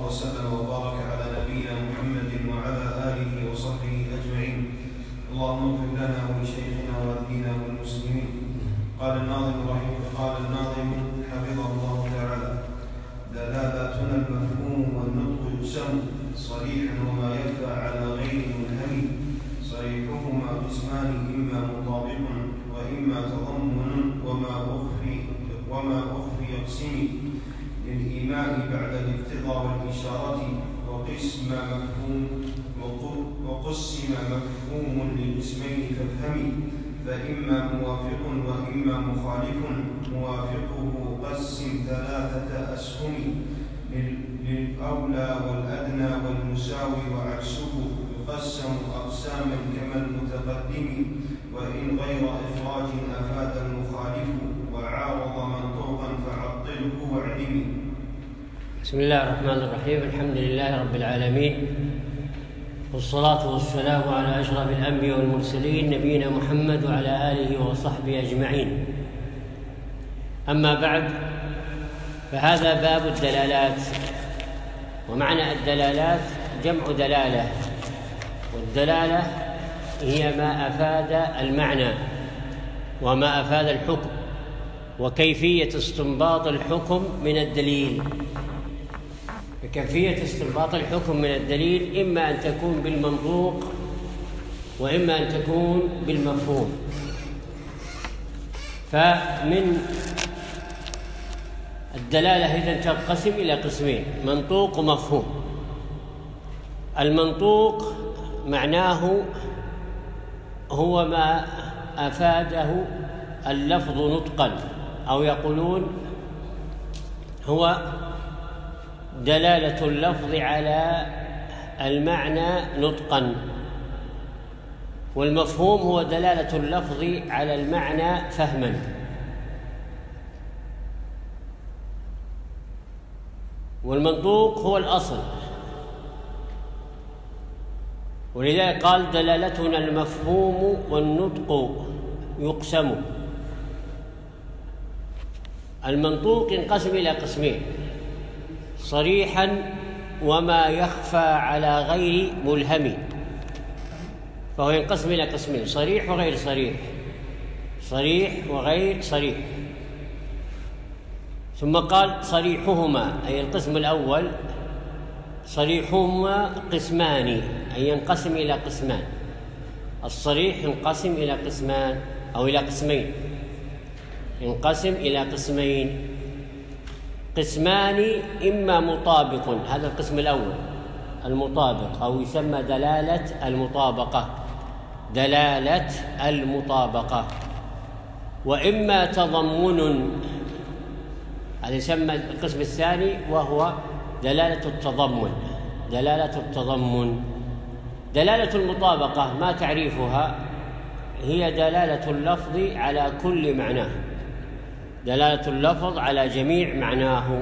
وسلم وبارك على نبينا محمد وعلى آله وصحبه أجمعين. اللهم اغفر لنا ولشيخنا والدينا والمسلمين. قال الناظم حفظه الله تعالى: دلالاتنا المفهوم والنطق يقسم صريحا وما يخفى على غير ملهم. صريحهما قسمان إما مطابق وإما تضمن وما أخفي يقسم للإيمان بعد الاقتضاء والإشارة. وقسم مفهوم للقسمين فافهم، فإما موافق وإما مخالف. موافقه قسم ثلاثة أسهم، للأولى والأدنى والمساوي وعكسه يقسم أقساما كما المتقدم، وإن غير إخراج أفاد المخالف وعارض منطوقا فعطله واعلم. بسم الله الرحمن الرحيم. الحمد لله رب العالمين، والصلاة والسلام على أشرف الأنبياء والمرسلين نبينا محمد وعلى آله وصحبه أجمعين. أما بعد، فهذا باب الدلالات. ومعنى الدلالات جمع دلالة، والدلالة هي ما أفاد المعنى وما أفاد الحكم، وكيفية استنباط الحكم من الدليل. كيفية استنباط الحكم من الدليل إما أن تكون بالمنطوق وإما أن تكون بالمفهوم. فمن الدلالة إذن تنقسم إلى قسمين: منطوق ومفهوم. المنطوق معناه هو ما أفاده اللفظ نطقا، أو يقولون هو دلالة اللفظ على المعنى نطقا. والمفهوم هو دلالة اللفظ على المعنى فهما. والمنطوق هو الأصل، ولذلك قال: دلالتنا المفهوم والنطق يقسم. المنطوق ينقسم إلى قسمين: صريحا وما يخفى على غير ملهم. فهو ينقسم إلى قسمين: صريح وغير صريح، صريح وغير صريح. ثم قال: صريحهما، أي القسم الأول، صريحهما قسمان، أي ينقسم إلى قسمان. الصريح ينقسم إلى قسمان أو إلى قسمين، ينقسم إلى قسمين: قسمان إما مطابق، هذا القسم الأول المطابق، أو يسمى دلالة المطابقة، دلالة المطابقة. وإما تضمن، هذا يسمى القسم الثاني، وهو دلالة التضمن. دلالة التضمن. دلالة المطابقة ما تعريفها؟ هي دلالة اللفظ على كل معناه، دلالة اللفظ على جميع معناه.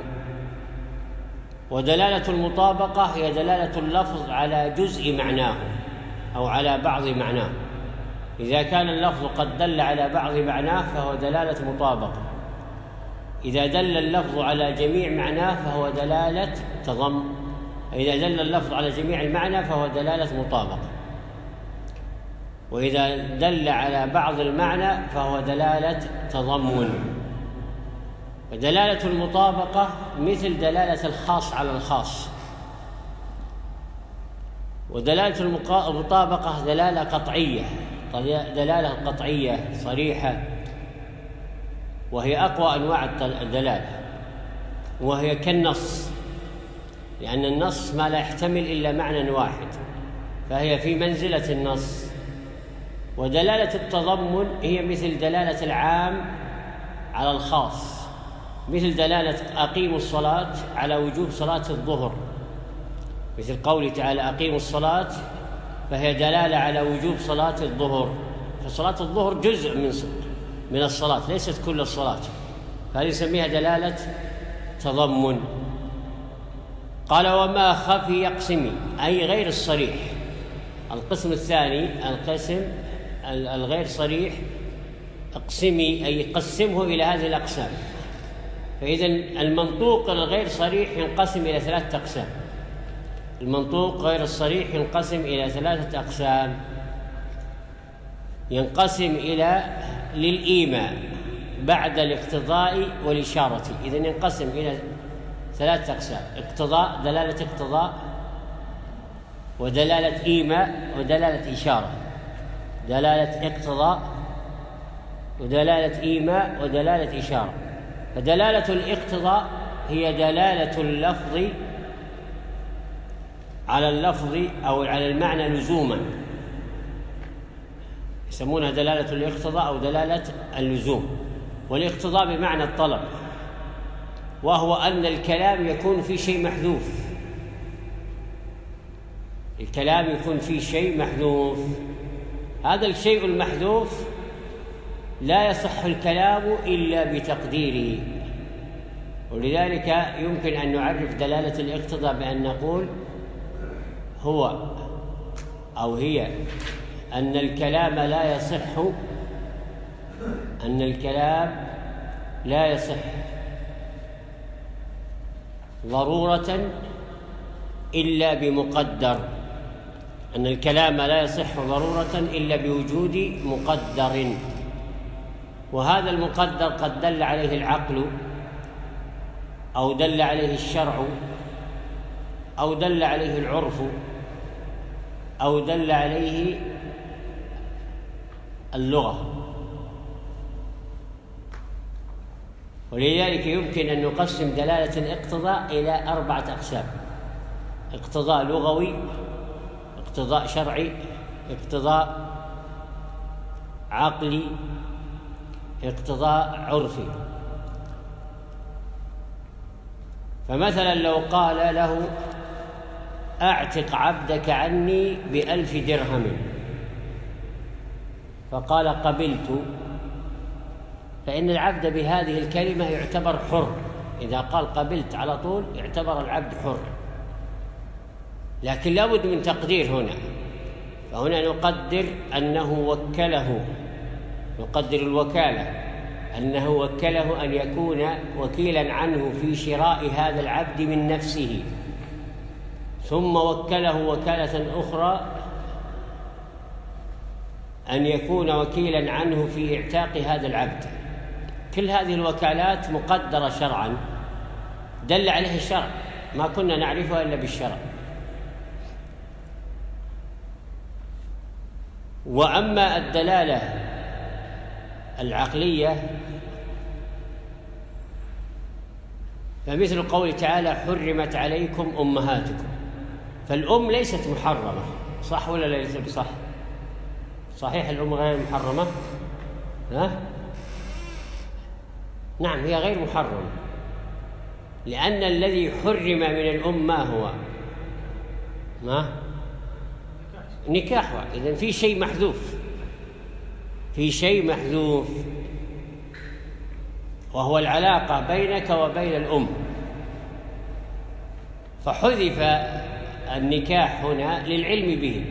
ودلالة المطابقة هي دلالة اللفظ على جزء معناه أو على بعض معناه. إذا كان اللفظ قد دل على بعض معناه فهو دلالة مطابقة. إذا دل اللفظ على جميع معناه فهو دلالة تضمن. إذا دل اللفظ على جميع المعنى فهو دلالة مطابقة. وإذا دل على بعض المعنى فهو دلالة تضمن. ودلالة المطابقة مثل دلالة الخاص على الخاص. ودلالة المطابقة دلالة قطعية، دلالة قطعية صريحة، وهي أقوى أنواع الدلالة، وهي كالنص، لأن النص ما لا يحتمل إلا معنى واحد، فهي في منزلة النص. ودلالة التضمن هي مثل دلالة العام على الخاص، مثل دلالة أقيموا الصلاة على وجوب صلاة الظهر، مثل قوله تعالى أقيموا الصلاة، فهي دلالة على وجوب صلاة الظهر. فصلاة الظهر جزء من الصلاة، ليست كل الصلاة، فهذه يسميها دلالة تضمن. قال: وما خفي يقسم، أي غير الصريح. القسم الثاني القسم الغير صريح، اقسمي، أي قسمه إلى هذه الأقسام. فإذا المنطوق الغير صريح ينقسم إلى 3 أقسام: المنطوق غير الصريح ينقسم إلى 3 أقسام. ينقسم إلى للإيماء بعد الاقتضاء والإشارة. إذن ينقسم إلى 3 أقسام: اقتضاء، دلالة اقتضاء، ودلالة إيماء، ودلالة إشارة. دلالة اقتضاء ودلالة إيماء ودلالة إشارة. فدلالة الاقتضاء هي دلالة اللفظ على اللفظ أو على المعنى لزوما، يسمونها دلالة الاقتضاء أو دلالة اللزوم. والاقتضاء بمعنى الطلب، وهو أن الكلام يكون في شيء محذوف. الكلام يكون في شيء محذوف، هذا الشيء المحذوف لا يصح الكلام إلا بتقديره. ولذلك يمكن أن نعرف دلالة الاقتضاء بأن نقول هو أو هي أن الكلام لا يصح ضرورة إلا بمقدر. أن الكلام لا يصح ضرورة إلا بوجود مقدر، وهذا المقدر قد دل عليه العقل أو دل عليه الشرع أو دل عليه العرف أو دل عليه اللغة. ولذلك يمكن أن نقسم دلالة الاقتضاء إلى 4 أقسام: اقتضاء لغوي، اقتضاء شرعي، اقتضاء عقلي، اقتضاء عرفي. فمثلا لو قال له: أعتق عبدك عني ب1000 درهم، فقال: قبلت، فإن العبد بهذه الكلمة يعتبر حر. إذا قال قبلت على طول يعتبر العبد حر، لكن لا بد من تقدير هنا. فهنا نقدر أنه وكله، نقدر الوكالة، أنه وكله أن يكون وكيلا عنه في شراء هذا العبد من نفسه، ثم وكله وكالة أخرى أن يكون وكيلا عنه في إعتاق هذا العبد. كل هذه الوكالات مقدرة شرعا، دل عليه الشرع، ما كنا نعرفها إلا بالشرع. وأما الدلالة العقلية فمثل قوله تعالى: حرمت عليكم أمهاتكم. فالأم ليست محرمة، صح ولا ليس بصح؟ صحيح الأم غير محرمة؟ نعم، هي غير محرمة، لأن الذي حرم من الأم ما هو؟ نكاحها. إذن في شيء محذوف، في شيء محذوف، وهو العلاقة بينك وبين الأم. فحذف النكاح هنا للعلم به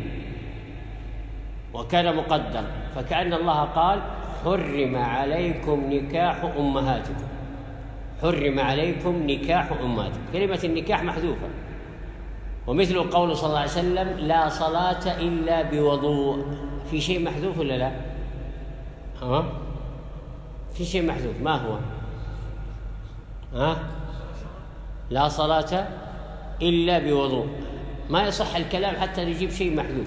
وكان مقدر، فكأن الله قال: حرم عليكم نكاح أمهاتكم. حرم عليكم نكاح أمهاتكم، كلمة النكاح محذوفة. ومثل قول صلى الله عليه وسلم: لا صلاة إلا بوضوء. في شيء محذوف ولا لا؟ في شيء محذوف، ما هو؟ لا صلاة إلا بوضوء. ما يصح الكلام حتى نجيب شيء محذوف.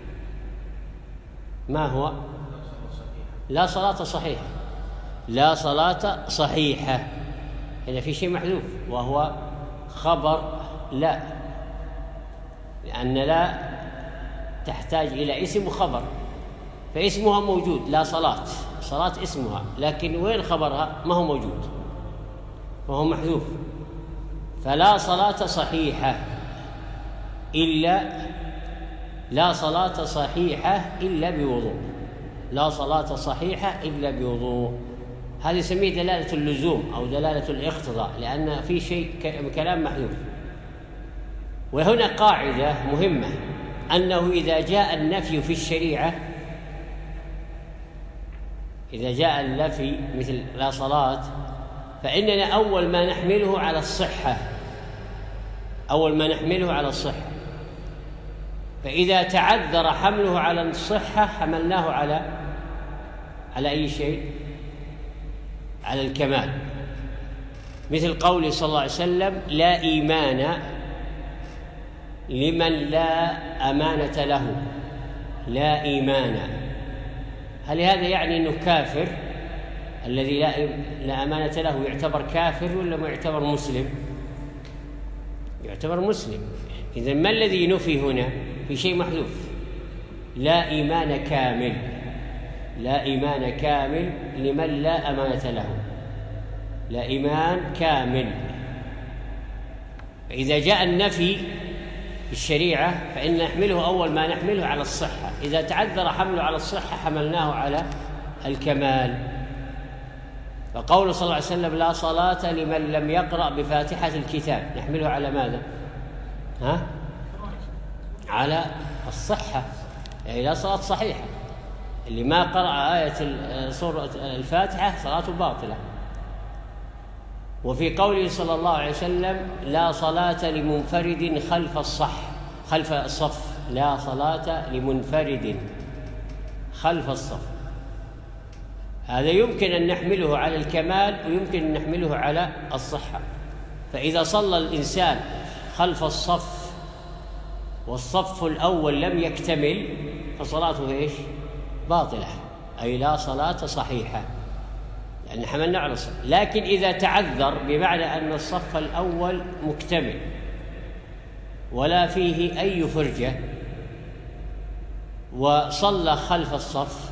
ما هو؟ لا صلاة صحيحة. لا صلاة صحيحة، إذا في شيء محذوف، وهو خبر لا، لأن لا تحتاج إلى اسم وخبر، فاسمها موجود، لا صلاة، صلاة اسمها، لكن وين خبرها؟ ما هو موجود، وهو محذوف. فلا صلاة صحيحة إلا، لا صلاة صحيحة إلا بوضوء. لا صلاة صحيحة إلا بوضوء. هذه يسميه دلالة اللزوم أو دلالة الاقتضاء، لأن في شيء كلام محذوف. وهنا قاعدة مهمة، أنه إذا جاء النفي في الشريعة، إذا جاء النفي مثل لا صلاة، فإننا أول ما نحمله على الصحة، أول ما نحمله على الصحة. فإذا تعذر حمله على الصحة حملناه على أي شيء؟ على الكمال، مثل قوله صلى الله عليه وسلم: لا إيمان لمن لا أمانة له. لا إيمان، هل هذا يعني أنه كافر؟ الذي لا أمانة له يعتبر كافر ولا ما يعتبر مسلم؟ يعتبر مسلم. إذن ما الذي نفي هنا؟ في شيء محذوف: لا إيمان كامل. لا إيمان كامل لمن لا أمانة له. لا إيمان كامل. فإذا جاء النفي في الشريعة فإن نحمله أول ما نحمله على الصحة. إذا تعذر حمله على الصحة حملناه على الكمال. فقوله صلى الله عليه وسلم: لا صلاة لمن لم يقرأ بفاتحة الكتاب، نحمله على ماذا؟ على الصحة، يعني لا صلاة صحيحة. اللي ما قرأ آية سورة الفاتحة صلاته باطلة. وفي قوله صلى الله عليه وسلم: لا صلاة لمنفرد خلف الصف. لا صلاة لمنفرد خلف الصف. هذا يمكن أن نحمله على الكمال ويمكن أن نحمله على الصحة. فإذا صلى الإنسان خلف الصف والصف الأول لم يكتمل فصلاته إيش؟ باطلة، أي لا صلاة صحيحة، لأن حملنا على الصف. لكن إذا تعذر بمعنى أن الصف الأول مكتمل ولا فيه أي فرجة وصلى خلف الصف،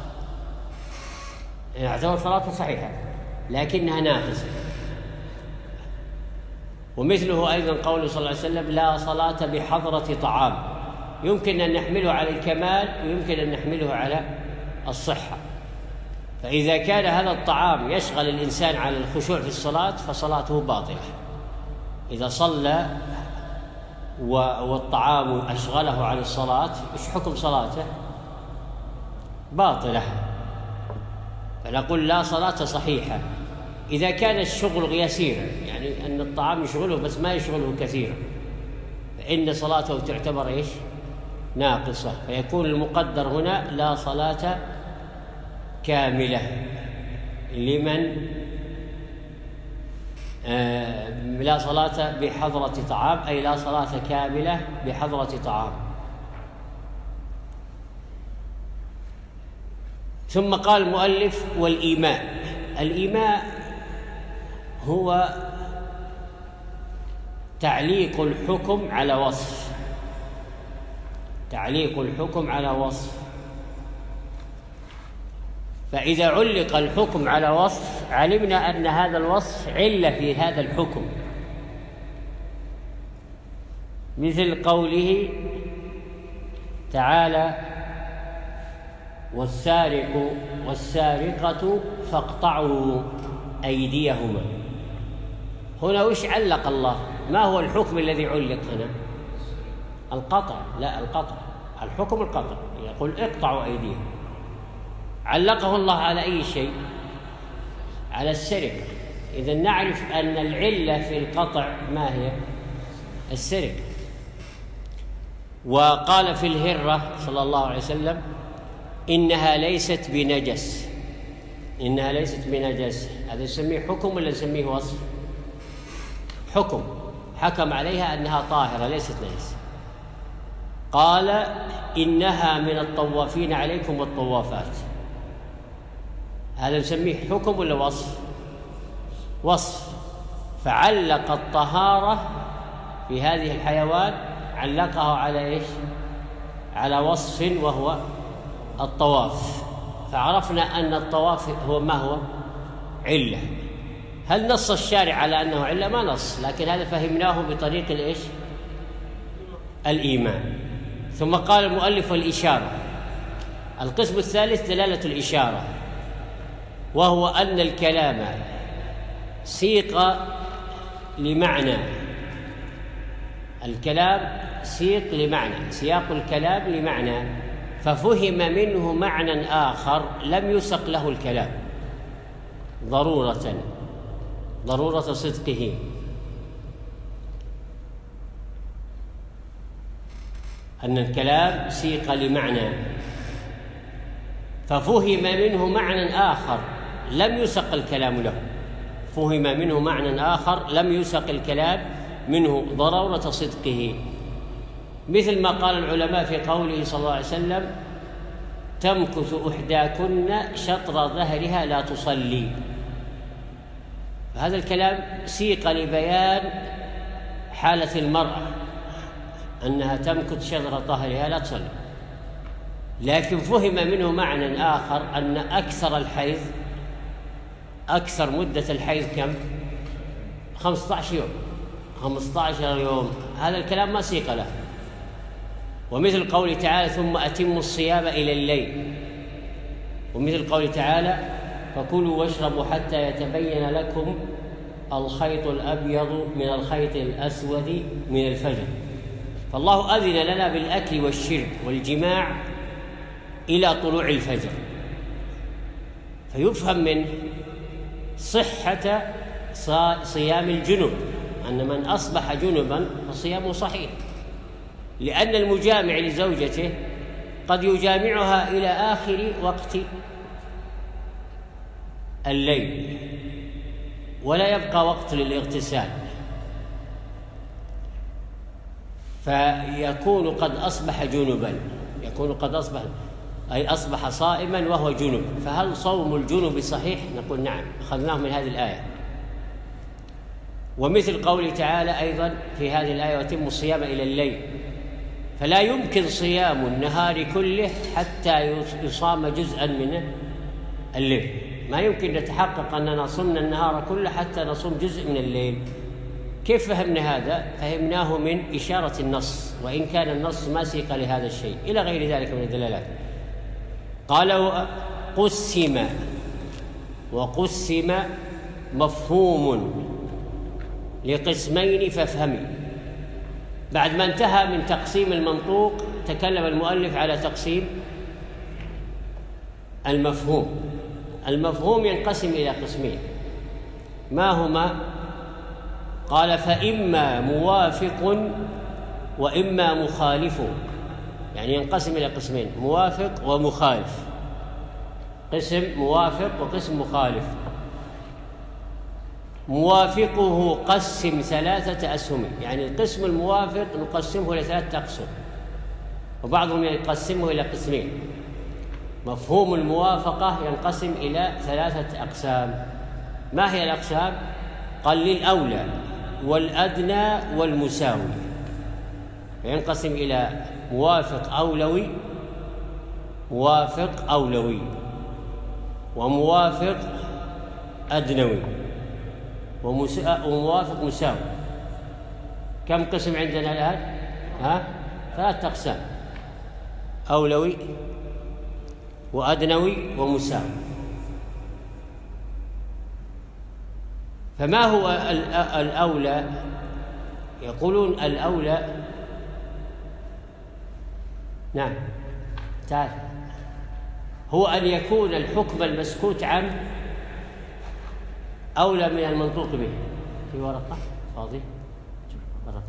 يعتبر صلاته صحيحة لكنها ناقصة. ومثله أيضا قوله صلى الله عليه وسلم: لا صلاة بحضرة طعام. يمكن أن نحمله على الكمال ويمكن أن نحمله على الصحة. فإذا كان هذا الطعام يشغل الإنسان على الخشوع في الصلاة فصلاته باطلة. إذا صلى والطعام أشغله عن الصلاة، إيش حكم صلاته؟ باطلة. فنقول لا صلاة صحيحة. إذا كان الشغل يسيرا، يعني أن الطعام يشغله بس ما يشغله كثيرا، فإن صلاته تعتبر إيش؟ ناقصة. فيكون المقدر هنا لا صلاة كاملة لمن لا صلاة بحضرة طعام، أي لا صلاة كاملة بحضرة طعام. ثم قال المؤلف: والإيماء. الإيماء هو تعليق الحكم على وصف. تعليق الحكم على وصف. فإذا علق الحكم على وصف علمنا أن هذا الوصف علة في هذا الحكم، مثل قوله تعالى: والسارق والسارقة فاقطعوا أيديهما. هنا وش علق الله؟ ما هو الحكم الذي علق هنا؟ القطع. لا، القطع، الحكم القطع. يقول اقطعوا أيديهم. علقه الله على أي شيء؟ على السرقة. إذن نعرف أن العلة في القطع ما هي؟ السرقة. وقال في الهرة صلى الله عليه وسلم: إنها ليست بنجس. إنها ليست بنجس. هذا نسميه حكم ولا نسميه وصف؟ حكم. حكم عليها أنها طاهرة ليست نجس. قال: إنها من الطوافين عليكم والطوافات. هذا نسميه حكم ولا وصف؟ وصف. فعلق الطهارة في هذه الحيوان، علقه على إيش؟ على وصف وهو الطواف. فعرفنا أن الطواف هو ما هو؟ علة. هل نص الشارع على أنه علة؟ ما نص، لكن هذا فهمناه بطريق الإيش؟ الإيمان. ثم قال المؤلف: الإشارة. القسم الثالث دلالة الإشارة، وهو أن الكلام سيق لمعنى. الكلام سيق لمعنى، سياق الكلام لمعنى، ففهم منه معنى آخر لم يسق له الكلام ضرورة صدقه. أن الكلام سيق لمعنى ففهم منه معنى آخر لم يسق الكلام له، فهم منه معنى آخر لم يسق الكلام منه ضرورة صدقه، مثل ما قال العلماء في قوله صلى الله عليه وسلم: تمكث إحداكن شطر ظهرها لا تصلي. هذا الكلام سيق لبيان حالة المرأة أنها تمكث شطر ظهرها لا تصلي، لكن فهم منه معنى آخر أن أكثر مدة الحيض كم؟ 15 يوم. 15 يوم، هذا الكلام ما سيق له. ومثل قوله تعالى: ثم أتموا الصيام إلى الليل، ومثل قوله تعالى: فكلوا واشربوا حتى يتبين لكم الخيط الأبيض من الخيط الأسود من الفجر. فالله أذن لنا بالأكل والشرب والجماع إلى طلوع الفجر، فيفهم منه صحة صيام الجنب، أن من أصبح جنبا فصيامه صحيح، لأن المجامع لزوجته قد يجامعها إلى آخر وقت الليل ولا يبقى وقت للاغتسال، فيكون قد أصبح جنبا، أي أصبح صائما وهو جنب. فهل صوم الجنب صحيح؟ نقول نعم، أخذناه من هذه الآية. ومثل قوله تعالى أيضا في هذه الآية: وأتموا الصيام إلى الليل، فلا يمكن صيام النهار كله حتى يصام جزءا من الليل، ما يمكن نتحقق أننا صمنا النهار كله حتى نصوم جزء من الليل. كيف فهمنا هذا؟ فهمناه من إشارة النص، وإن كان النص ما سيق لهذا الشيء، إلى غير ذلك من الدلالات. قال: قسم، وقسم مفهوم لقسمين فافهمي. بعد ما انتهى من تقسيم المنطوق تكلم المؤلف على تقسيم المفهوم. المفهوم ينقسم إلى قسمين، ما هما؟ قال: فإما موافق وإما مخالف، يعني ينقسم إلى قسمين: موافق ومخالف، قسم موافق وقسم مخالف. موافقه قسم 3 أسهم، يعني القسم الموافق نقسمه إلى 3 أقسام، وبعضهم يقسمه إلى قسمين. مفهوم الموافقة ينقسم إلى 3 أقسام. ما هي الأقسام؟ قال: للأولى والأدنى والمساوي، ينقسم إلى موافق أولوي، موافق أولوي، وموافق أدنوي، وموافق مساوي. كم قسم عندنا الآن؟ 3 أقسام: أولوي وأدنوي ومساوي. فما هو الأولى؟ يقولون الأولى، نعم تعال، هو أن يكون الحكم المسكوت عنه أولى من المنطوق به. في ورقة فاضي؟ ورقة.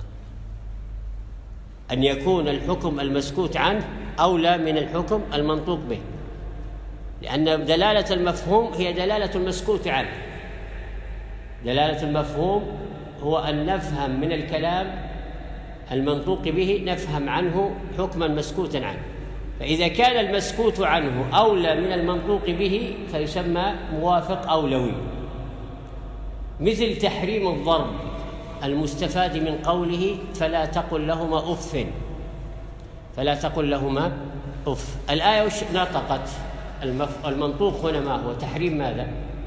أن يكون الحكم المسكوت عنه أولى من الحكم المنطوق به، لأن دلالة المفهوم هي دلالة المسكوت عنه. دلالة المفهوم هو أن نفهم من الكلام المنطوق به، نفهم عنه حكما مسكوتا عنه. فإذا كان المسكوت عنه أولى من المنطوق به فيسمى موافق أولوي. مثل تحريم الضرب المستفاد من قوله: فلا تقل لهما أف، فلا تقل لهما أف. الآية نطقت، المنطوق هنا ما هو؟ تحريم ماذا؟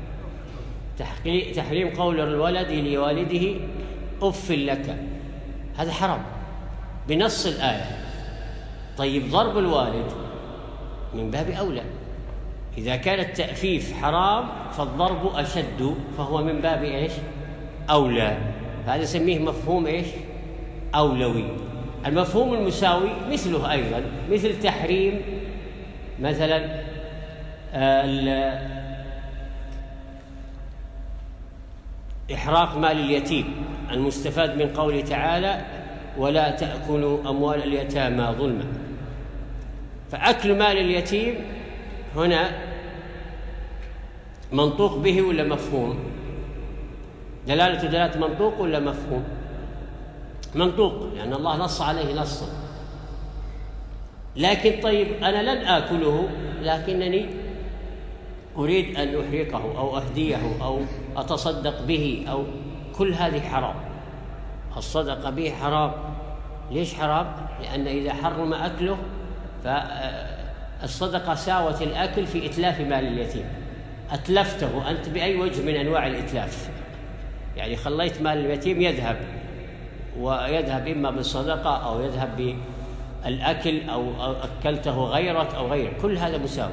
تحريم قول الولد لوالده أف لك، هذا حرام بنص الآية. طيب ضرب الوالد من باب أولى، إذا كان التأفيف حرام فالضرب أشد، فهو من باب إيش؟ أولى. فهذا نسميه مفهوم إيش؟ أولوي. المفهوم المساوي مثله أيضا، مثل تحريم مثلا إحراق مال اليتيم المستفاد من قوله تعالى: ولا تأكلوا أموال اليتامى ظلما. فأكل مال اليتيم هنا منطوق به ولا مفهوم؟ دلالة منطوق ولا مفهوم؟ منطوق، لأن يعني الله نص عليه نصا. لكن طيب أنا لن آكله، لكنني أريد أن أحرقه أو أهديه أو أتصدق به، أو كل هذه حرام. الصدقة به حرام. ليش حرام؟ لأن إذا حرم أكله فالصدقة ساوت الأكل في إتلاف مال اليتيم. أتلفته أنت بأي وجه من أنواع الإتلاف، يعني خليت مال اليتيم يذهب، ويذهب إما بالصدقة أو يذهب بالأكل أو أكلته غيرك أو غيره، كل هذا مساوي.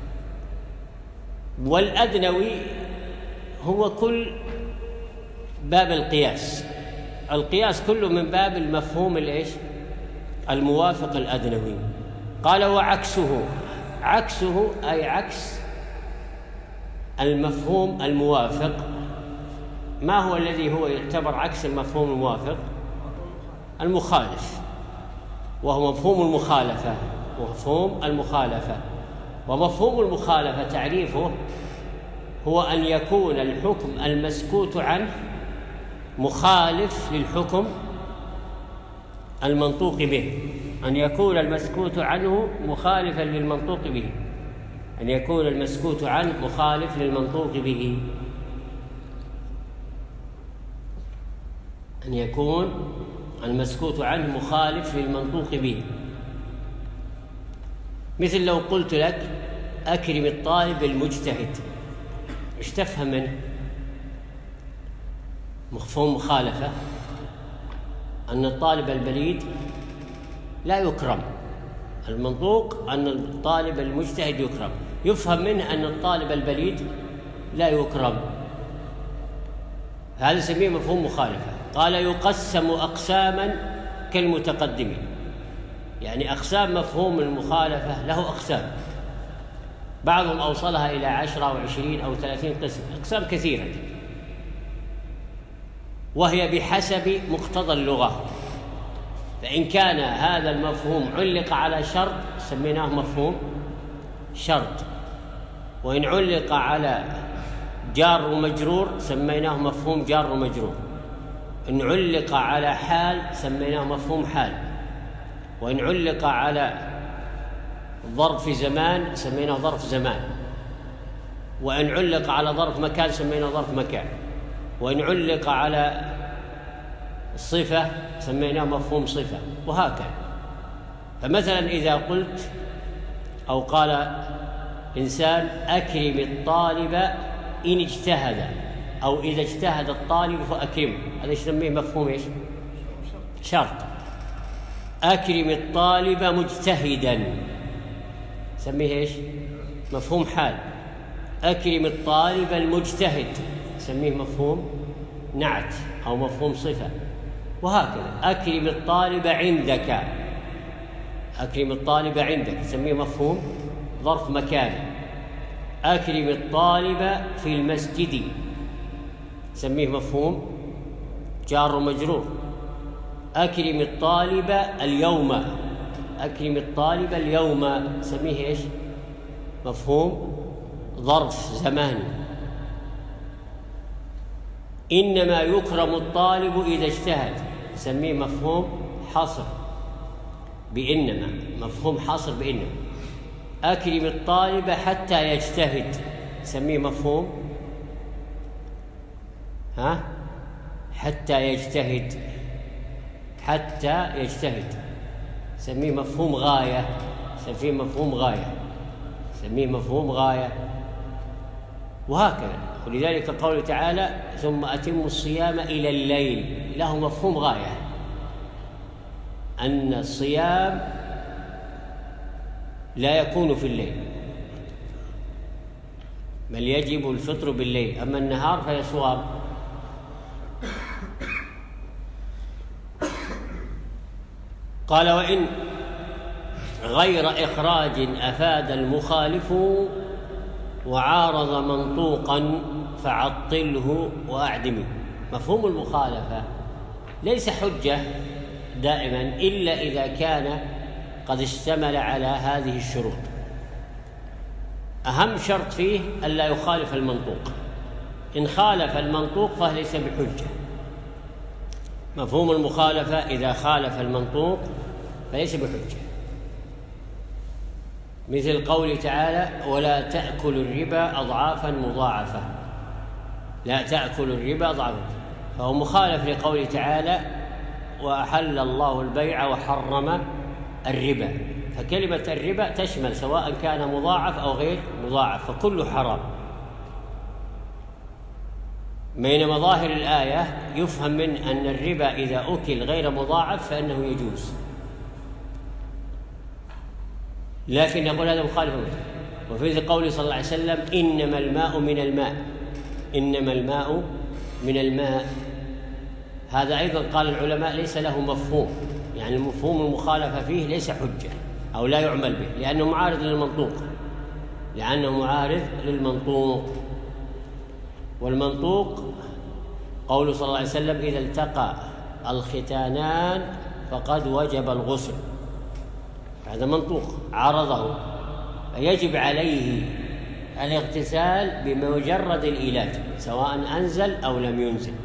والأدنوي هو كل باب القياس. القياس كله من باب المفهوم الموافق الأدنوي. قال وعكسه، عكسه أي عكس المفهوم الموافق. ما هو الذي هو يعتبر عكس المفهوم الموافق؟ المخالف، وهو مفهوم المخالفة. ومفهوم المخالفة تعريفه هو أن يكون الحكم المسكوت عنه مخالف للحكم المنطوق به. أن يكون المسكوت عنه مخالفا للمنطوق به. أن يكون المسكوت عنه مخالف للمنطوق به. أن يكون المسكوت عنه مخالف للمنطوق به. مثل لو قلت لك أكرم الطالب المجتهد، إيش تفهم منه؟ مفهوم مخالفة، أن الطالب البليد لا يكرم. المنطوق أن الطالب المجتهد يكرم، يفهم منه أن الطالب البليد لا يكرم. هذا سميه مفهوم مخالفة. قال يقسم أقساما كالمتقدمين، يعني أقسام مفهوم المخالفة له أقسام، بعضهم أوصلها إلى 10 أو 20 أو 30 قسم، أقسام كثيرة، وهي بحسب مقتضى اللغة. فإن كان هذا المفهوم علق على شرط سميناه مفهوم شرط، وإن علق على جار ومجرور سميناه مفهوم جار ومجرور، إن علق على حال سميناه مفهوم حال، وإن علق على ظرف زمان سميناه ظرف زمان، وإن علق على ظرف مكان سميناه ظرف مكان، وإن علق على صفة سميناه مفهوم صفة، وهكذا. فمثلا إذا قلت أو قال إنسان أكرم الطالب إن اجتهد، أو إذا اجتهد الطالب فأكرمه، هذا يسميه مفهوم إيش؟ شرط. أكرم الطالب مجتهدا سميه إيش؟ مفهوم حال. أكرم الطالب المجتهد سميه مفهوم نعت أو مفهوم صفة، وهكذا. أكرم الطالب عندك، أكرم الطالب عندك سميه مفهوم ظرف مكاني. أكرم الطالب في المسجد سميه مفهوم جار ومجرور. أكرم الطالب اليوم، أكرم الطالب اليوم سميه إيش؟ مفهوم ظرف زماني. إنما يكرم الطالب إذا اجتهد سميه مفهوم حصر بإنما، مفهوم حصر بإنما. أكرم الطالب حتى يجتهد سميه مفهوم حتى يجتهد، حتى يجتهد سميه مفهوم غاية، سميه مفهوم غاية، سميه مفهوم غاية، وهكذا. ولذلك قوله تعالى ثم أتموا الصيام إلى الليل له مفهوم غاية، أن الصيام لا يكون في الليل، بل يجب الفطر بالليل، أما النهار فهي صوام. قال وإن غير إخراج أفاد المخالف وعارض منطوقا فعطله وأعدمه. مفهوم المخالفة ليس حجة دائما إلا إذا كان قد اشتمل على هذه الشروط. أهم شرط فيه ألا يخالف المنطوق، إن خالف المنطوق فليس بحجة. مفهوم المخالفة إذا خالف المنطوق فليس بحجة، مثل قوله تعالى: ولا تأكلوا الربا أضعافا مضاعفة، لا تأكلوا الربا أضعافا، فهو مخالف لقوله تعالى: وأحل الله البيع وحرم الربا، فكلمة الربا تشمل سواء كان مضاعف أو غير مضاعف، فكله حرام. بين مظاهر الآية يفهم من أن الربا إذا أكل غير مضاعف فإنه يجوز، لكن يقول هذا مخالف. وفي قوله صلى الله عليه وسلم: إنما الماء من الماء، إنما الماء من الماء، هذا أيضا قال العلماء ليس له مفهوم، يعني مفهوم المخالفة فيه ليس حجة أو لا يعمل به، لأنه معارض للمنطوق، والمنطوق قوله صلى الله عليه وسلم: إذا التقى الختانان فقد وجب الغسل، هذا منطوق عارضه، فيجب عليه الاغتسال بمجرد الإيلاد سواء أنزل أو لم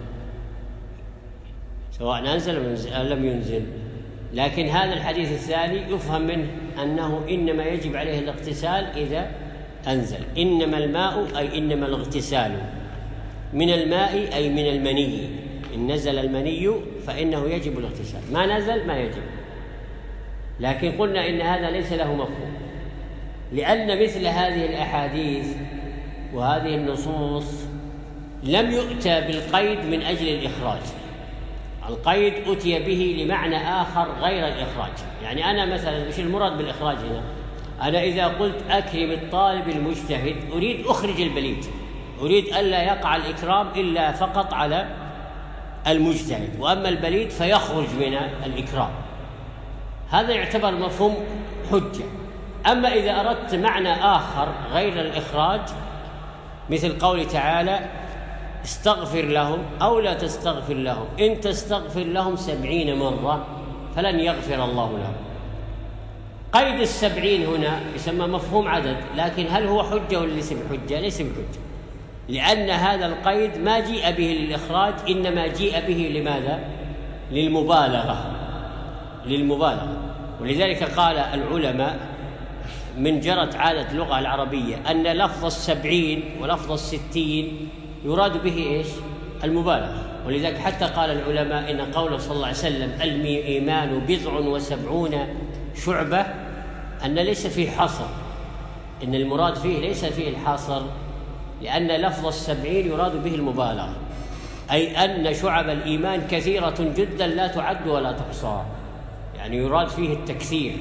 ينزل، لكن هذا الحديث الثاني يفهم منه أنه إنما يجب عليه الاغتسال إذا أنزل. إنما الماء أي إنما الاغتسال، من الماء أي من المني، إن نزل المني فإنه يجب الاغتسال، ما نزل ما يجب. لكن قلنا إن هذا ليس له مفهوم، لأن مثل هذه الأحاديث وهذه النصوص لم يؤتى بالقيد من أجل الإخراج، القيد أتي به لمعنى آخر غير الإخراج. يعني أنا مثلا إيش المراد بالإخراج هنا؟ أنا إذا قلت أكرم الطالب المجتهد أريد أخرج البليد، أريد ألا يقع الإكرام إلا فقط على المجتهد، وأما البليد فيخرج من الإكرام، هذا يعتبر مفهوم حجة. أما إذا أردت معنى آخر غير الإخراج، مثل قول تعالى: استغفر لهم أو لا تستغفر لهم، إن تستغفر لهم 70 مرة فلن يغفر الله لهم. قيد 70 هنا يسمى مفهوم عدد، لكن هل هو حجة ولا ليس بحجة؟ ليس بحجة، لأن هذا القيد ما جيء به للإخراج، إنما جيء به لماذا؟ للمبالغة. ولذلك قال العلماء من جرت عادة اللغة العربية أن لفظ 70 ولفظ 60 يراد به إيش؟ المبالغة. ولذلك حتى قال العلماء إن قوله صلى الله عليه وسلم: الإيمان 70 شعبة، أن ليس فيه حصر، إن المراد فيه ليس فيه الحصر، لأن لفظ 70 يراد به المبالغة، أي أن شعب الإيمان كثيرة جدا لا تعد ولا تحصى، يعني يراد فيه التكثير.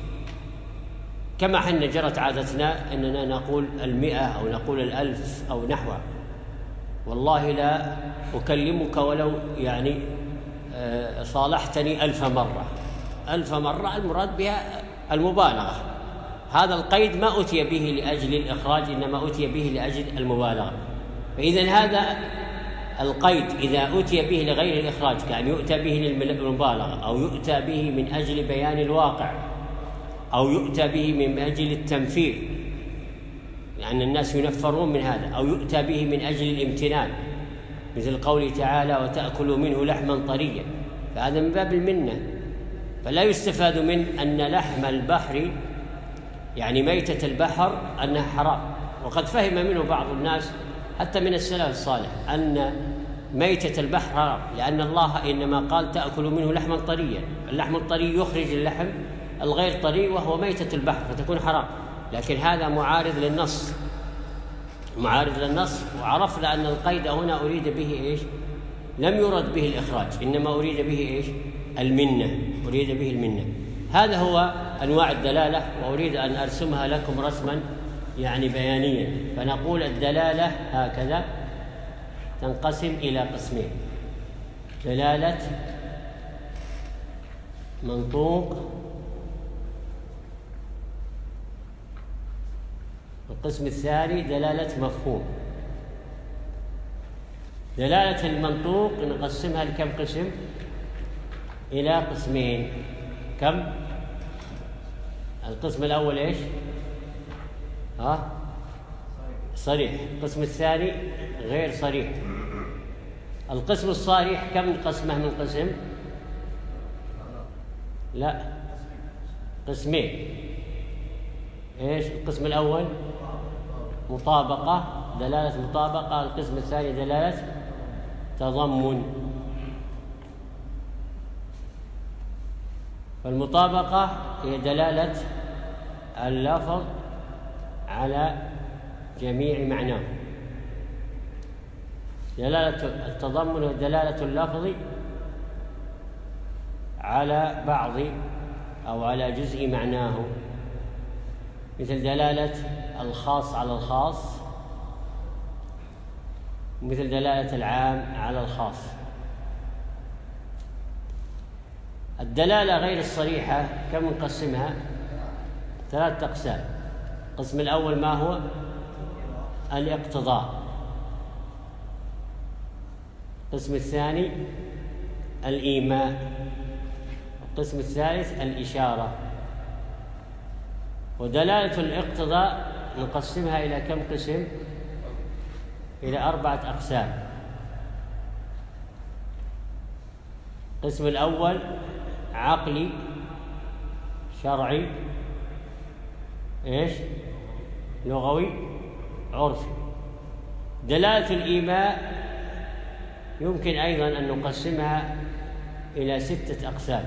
كما حنا جرت عادتنا أننا نقول 100 أو نقول 1000 أو نحوه، والله لا أكلمك ولو يعني صالحتني 1000 مرة، 1000 مرة المراد بها المبالغة. هذا القيد ما أتي به لأجل الإخراج، إنما أتي به لأجل المبالغة. فإذن هذا القيد إذا أتي به لغير الإخراج كأن يؤتى به للمبالغة، أو يؤتى به من أجل بيان الواقع، أو يؤتى به من أجل التنفير، لأن الناس ينفرون من هذا، أو يؤتى به من أجل الامتنان، مثل قوله تعالى: وتأكلوا منه لحما طريا، فهذا من باب المنة. فلا يستفاد من أن لحم البحر يعني ميتة البحر أنها حرام، وقد فهم منه بعض الناس حتى من السلف الصالح أن ميتة البحر حرام، لأن الله إنما قال: تأكلوا منه لحما طريا، اللحم الطري يخرج اللحم الغير طري وهو ميتة البحر فتكون حرام. لكن هذا معارض للنص، وعرفنا أن القيد هنا أريد به إيش؟ لم يرد به الإخراج، إنما أريد به إيش؟ المنة. هذا هو أنواع الدلالة، وأريد أن أرسمها لكم رسما يعني بيانيا. فنقول الدلالة هكذا تنقسم إلى قسمين: دلالة منطوق، القسم الثاني دلالة مفهوم. دلالة المنطوق نقسمها لكم قسم؟ إلى قسمين. كم؟ القسم الأول إيش؟ صريح. القسم الثاني غير صريح. القسم الصريح كم قسمه من قسم؟ لا، قسمين. إيش؟ القسم الأول مطابقة، دلالة مطابقة. القسم الثاني دلالة تضمن. فالمطابقة هي دلالة اللفظ على جميع معناه. دلالة التضمن هو دلالة اللفظ على بعض أو على جزء معناه، مثل دلالة الخاص على الخاص، مثل دلالة العام على الخاص. الدلالة غير الصريحة كم نقسمها؟ 3 أقسام. القسم الأول ما هو؟ الاقتضاء. القسم الثاني الإيماء. القسم الثالث الإشارة. ودلالة الاقتضاء نقسمها إلى كم قسم؟ إلى 4 أقسام. القسم الأول عقلي شرعي لغوي عرفي. دلالة الإيماء يمكن أيضا أن نقسمها إلى 6 أقسام،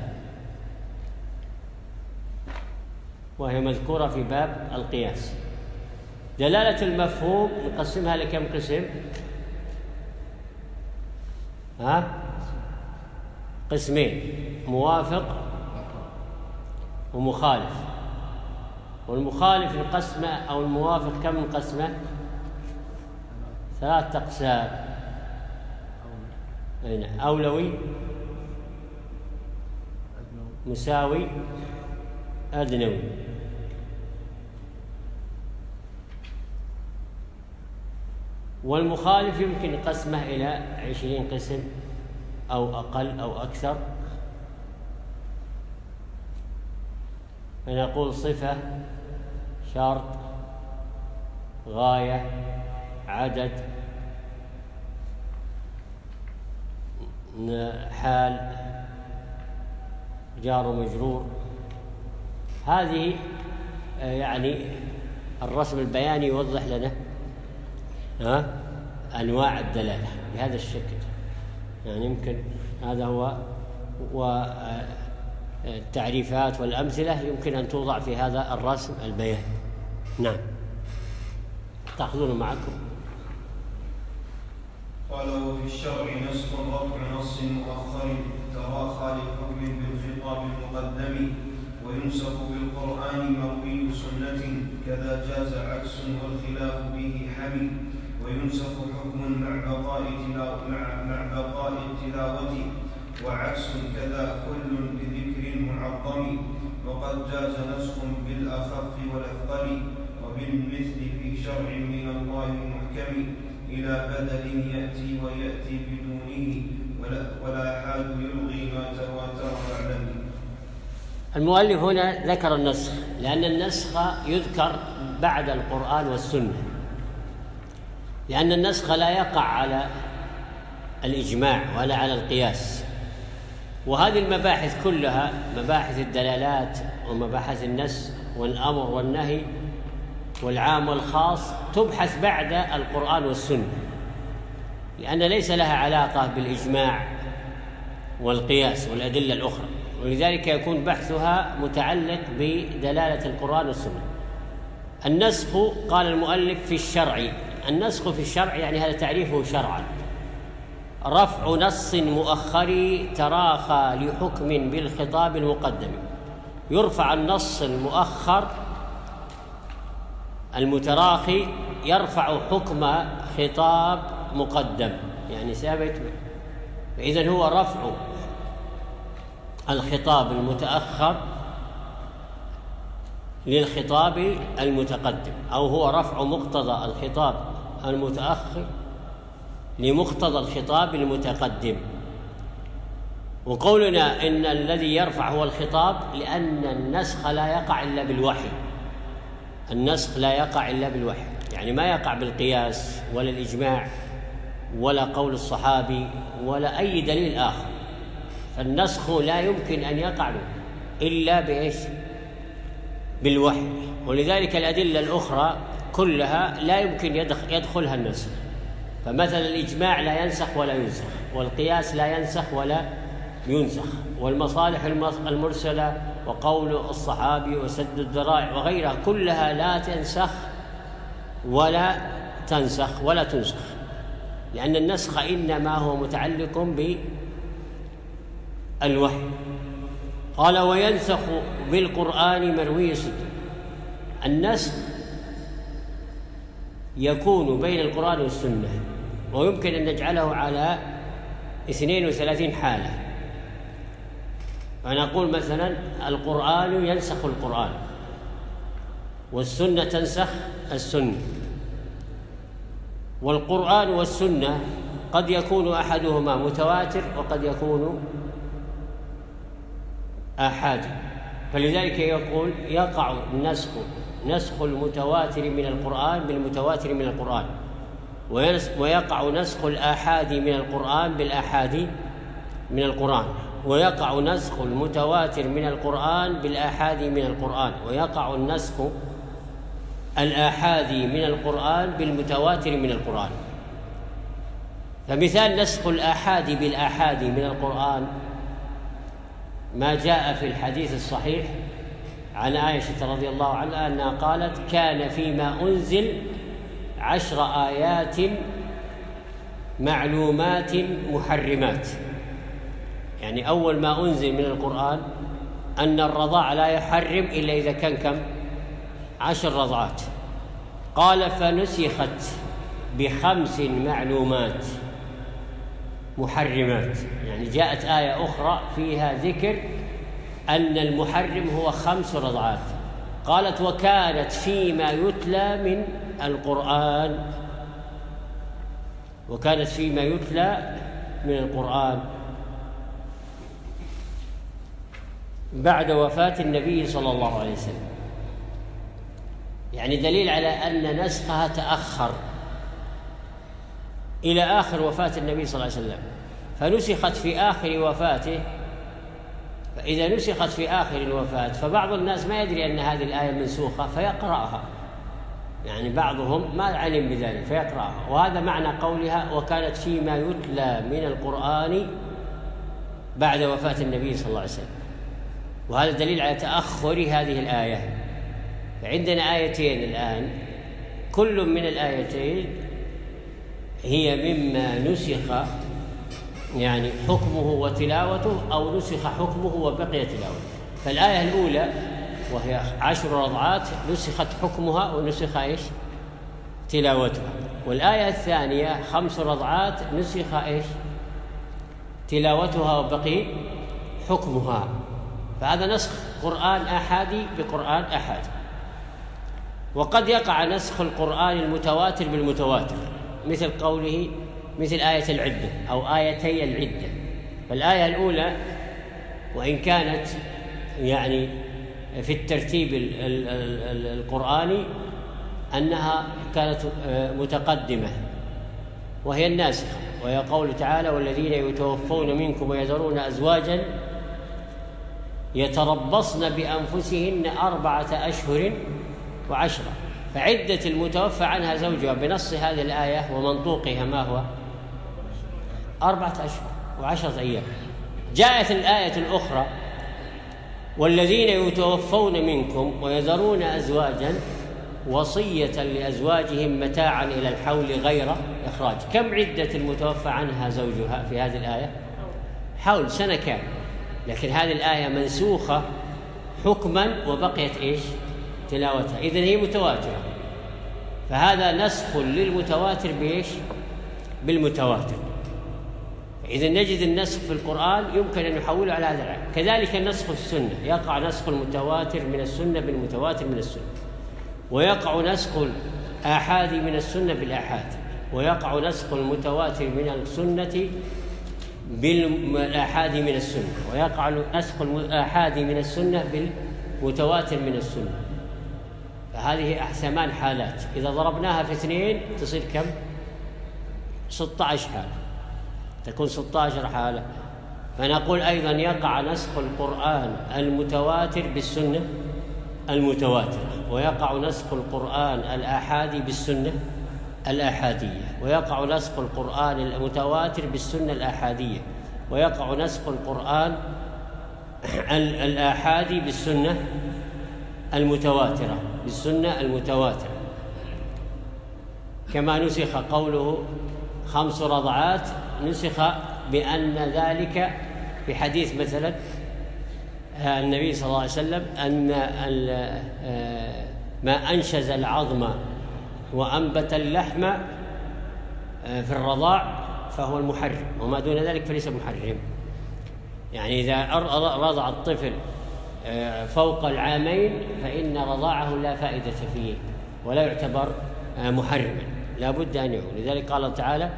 وهي مذكورة في باب القياس. دلالة المفهوم نقسمها لكم قسم؟ قسمين: موافق ومخالف. والمخالف نقسمه أو الموافق كم نقسمه؟ 3 أقسام: أولوي، مساوي، أدنوي. والمخالف يمكن قسمه إلى 20 قسم أو أقل أو أكثر. فنقول صفة، شرط، غاية، عدد، حال، جار ومجرور. هذه يعني الرسم البياني يوضح لنا أنواع الدلالة بهذا الشكل. يعني يمكن هذا هو، والتعريفات والأمثلة يمكن أن توضع في هذا الرسم البياني. نعم، تأخذونه معكم. قال: وفي الشرع نسخ رفع نص مؤخر تراخى لحكم بالخطاب المقدم، وينسخ بالقرآن مروي سنة، كذا جاز عكس والخلاف به حمي. وينسخ حكم مع بقاء التلاوة، وعكس كذا كل بذكر معظم. وقد جاز نسخ بالأخف والأثقل، وبالمثل في شرع من الله محكم، إلى بدل يأتي ويأتي بدونه، ولا حاد يلغي ما تواتر فاعلم. المؤلف هنا ذكر النسخ لأن النسخ يذكر بعد القرآن والسنة، لأن النسخ لا يقع على الإجماع ولا على القياس. وهذه المباحث كلها، مباحث الدلالات ومباحث النسخ والأمر والنهي والعام والخاص، تبحث بعد القرآن والسنة، لأن ليس لها علاقة بالإجماع والقياس والأدلة الأخرى، ولذلك يكون بحثها متعلق بدلالة القرآن والسنة. النسخ قال المؤلف في الشرع. النسخ في الشرع يعني هذا تعريفه شرعا: رفع نص مؤخر تراخى لحكم بالخطاب المقدم. يرفع النص المؤخر المتراخي، يرفع حكم خطاب مقدم، يعني ثابت. فإذن هو رفع الخطاب المتأخر للخطاب المتقدم، أو هو رفع مقتضى الخطاب المتأخر لمقتضى الخطاب المتقدم. وقولنا إن الذي يرفع هو الخطاب لأن النسخ لا يقع إلا بالوحي. النسخ لا يقع إلا بالوحي، يعني ما يقع بالقياس ولا الإجماع ولا قول الصحابي ولا أي دليل آخر. فالنسخ لا يمكن أن يقع إلا بإيش؟ بالوحي. ولذلك الأدلة الأخرى كلها لا يمكن يدخلها النسخ. فمثلا الإجماع لا ينسخ ولا ينسخ، والقياس لا ينسخ ولا ينسخ، والمصالح المرسلة وقول الصحابي وسد الذرائع وغيرها كلها لا تنسخ ولا تنسخ ولا تنسخ، لأن النسخ إنما هو متعلق بالوحي. قال وينسخ بالقرآن مروي صدق. النسخ يكون بين القرآن والسنة، ويمكن أن نجعله على 32 حالة. فنقول مثلا القرآن ينسخ القرآن، والسنة تنسخ السنة. والقرآن والسنة قد يكون أحدهما متواتر وقد يكون آحاد، فلذلك يقول يقع نسخ المتواتر من القرآن بالمتواتر من القرآن، ويقع نسخ الآحاد من القرآن بالآحاد من القرآن، ويقع نسخ المتواتر من القرآن بالآحاد من القرآن، ويقع نسخ الآحاد من القرآن بالمتواتر من القرآن. فمثال نسخ الآحاد بالآحاد من القرآن ما جاء في الحديث الصحيح عن عائشة رضي الله عنها أنها قالت كان فيما أنزل 10 آيات معلومات محرمات. يعني أول ما أنزل من القرآن أن الرضاع لا يحرم إلا إذا كان كم؟ 10 رضعات. قال فنسخت ب5 معلومات محرمات، يعني جاءت آية أخرى فيها ذكر أن المحرم هو 5 رضعات. قالت وكانت فيما يتلى من القرآن، وكانت فيما يتلى من القرآن بعد وفاة النبي صلى الله عليه وسلم، يعني دليل على أن نسخها تأخر إلى آخر وفاة النبي صلى الله عليه وسلم، فنسخت في آخر وفاته. فإذا نسخت في آخر الوفاة فبعض الناس ما يدري أن هذه الآية منسوخة فيقرأها، يعني بعضهم ما علم بذلك فيقرأها، وهذا معنى قولها وكانت فيما يتلى من القرآن بعد وفاة النبي صلى الله عليه وسلم. وهذا دليل على تأخر هذه الآية. فعندنا آيتين الآن، كل من الآيتين هي مما نسخ يعني حكمه وتلاوته أو نسخ حكمه وبقي تلاوته. فالآية الأولى وهي 10 رضعات نسخت حكمها ونسخ إيش؟ تلاوتها. والآية الثانية 5 رضعات نسخ إيش؟ تلاوتها وبقي حكمها. فهذا نسخ قرآن أحادي بقرآن أحادي. وقد يقع نسخ القرآن المتواتر بالمتواتر، مثل قوله مثل آية العدة أو آيتي العدة. فالآية الأولى وإن كانت يعني في الترتيب القرآني أنها كانت متقدمة وهي الناسخة، وهي قول تعالى والذين يتوفون منكم ويذرون أزواجا يتربصن بأنفسهن 4 أشهر و10. فعدة المتوفى عنها زوجها بنص هذه الآية ومنطوقها ما هو 4 أشهر و10 أيام. جاءت الآية الأخرى والذين يتوفون منكم ويذرون أزواجا وصية لأزواجهم متاعا إلى الحول غير إخراج. كم عدة المتوفى عنها زوجها في هذه الآية؟ حول سنة كاملة. لكن هذه الآية منسوخة حكما وبقيت إيش؟ تلاوتها. إذن هي متواترة. فهذا نسخ للمتواتر بإيش؟ بالمتواتر. إذن نجد النسخ في القرآن يمكن أن نحوله على هذا العام. كذلك النسخ في السنة، يقع نسخ المتواتر من السنة بالمتواتر من السنة، ويقع نسخ الآحاد من السنة بالآحاد، ويقع نسخ المتواتر من السنة بالآحاد من السنة، ويقع نسخ الآحاد من السنة بالمتواتر من السنة. فهذه ثمان حالات، إذا ضربناها في 2 تصير كم؟ 16 حالة، تكون 16 حالة. فنقول أيضا يقع نسخ القرآن المتواتر بالسنة المتواترة، ويقع نسخ القرآن الآحادي بالسنة الآحادية، ويقع نسخ القرآن المتواتر بالسنة الآحادية، ويقع نسخ القرآن الآحادي بالسنة المتواترة كما نسخ قوله 5 رضعات، نسخ بأن ذلك في حديث مثلا النبي صلى الله عليه وسلم أن ما أنشز العظم وأنبت اللحم في الرضاع فهو المحرم، وما دون ذلك فليس محرم. يعني إذا رضع الطفل فوق 2 عام فإن رضاعه لا فائدة فيه ولا يعتبر محرما، لا بد أن يعود. لذلك قال تعالى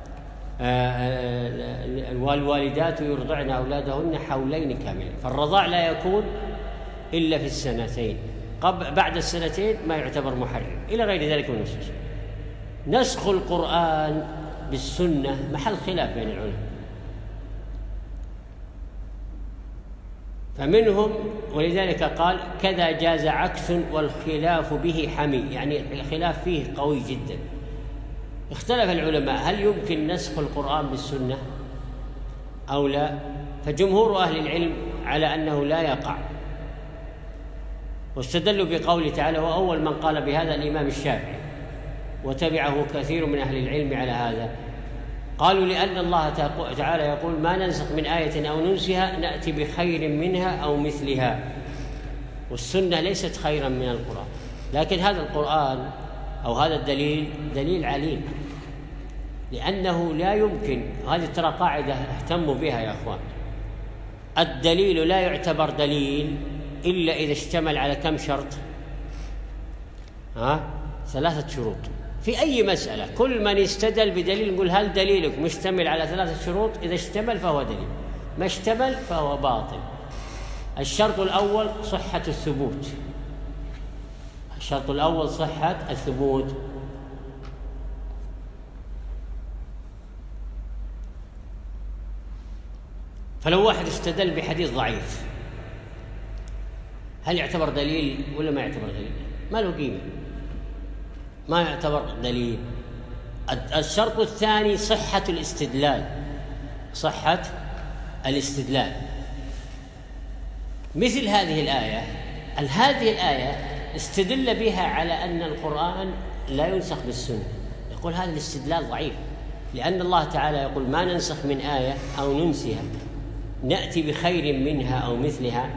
والوالدات يرضعن أولادهن حولين كاملين، فالرضاع لا يكون إلا في 2 بعد 2 ما يعتبر محرم، إلى غير ذلك من النصوص. نسخ القرآن بالسنة محل خلاف بين العلماء، فمنهم ولذلك قال كذا جاز عكس والخلاف به حمي، يعني الخلاف فيه قوي جدا. اختلف العلماء هل يمكن نسخ القرآن بالسنة أو لا؟ فجمهور أهل العلم على أنه لا يقع، واستدلوا بقوله تعالى وأول من قال بهذا الإمام الشافعي، وتبعه كثير من أهل العلم على هذا. قالوا لأن الله تعالى يقول ما ننسخ من آية أو ننسها نأتي بخير منها أو مثلها، والسنة ليست خيرا من القرآن، لكن هذا القرآن أو هذا الدليل دليل عليم، لأنه لا يمكن، هذه ترى قاعدة اهتموا بها يا أخوان، الدليل لا يعتبر دليل إلا إذا اشتمل على كم شرط؟ 3 شروط في أي مسألة. كل من يستدل بدليل نقول هل دليلك مشتمل على 3 شروط؟ إذا اشتمل فهو دليل، ما اشتمل فهو باطل. الشرط الأول صحة الثبوت، الشرط الأول صحة الثبوت. فلو واحد استدل بحديث ضعيف هل يعتبر دليل ولا ما يعتبر دليل؟ ما له قيمة، ما يعتبر دليل. الشرط الثاني صحة الاستدلال، صحة الاستدلال. مثل هذه الآية استدل بها على أن القرآن لا ينسخ بالسنة، يقول هذا الاستدلال ضعيف، لأن الله تعالى يقول ما ننسخ من آية أو ننسها نأتي بخير منها أو مثلها،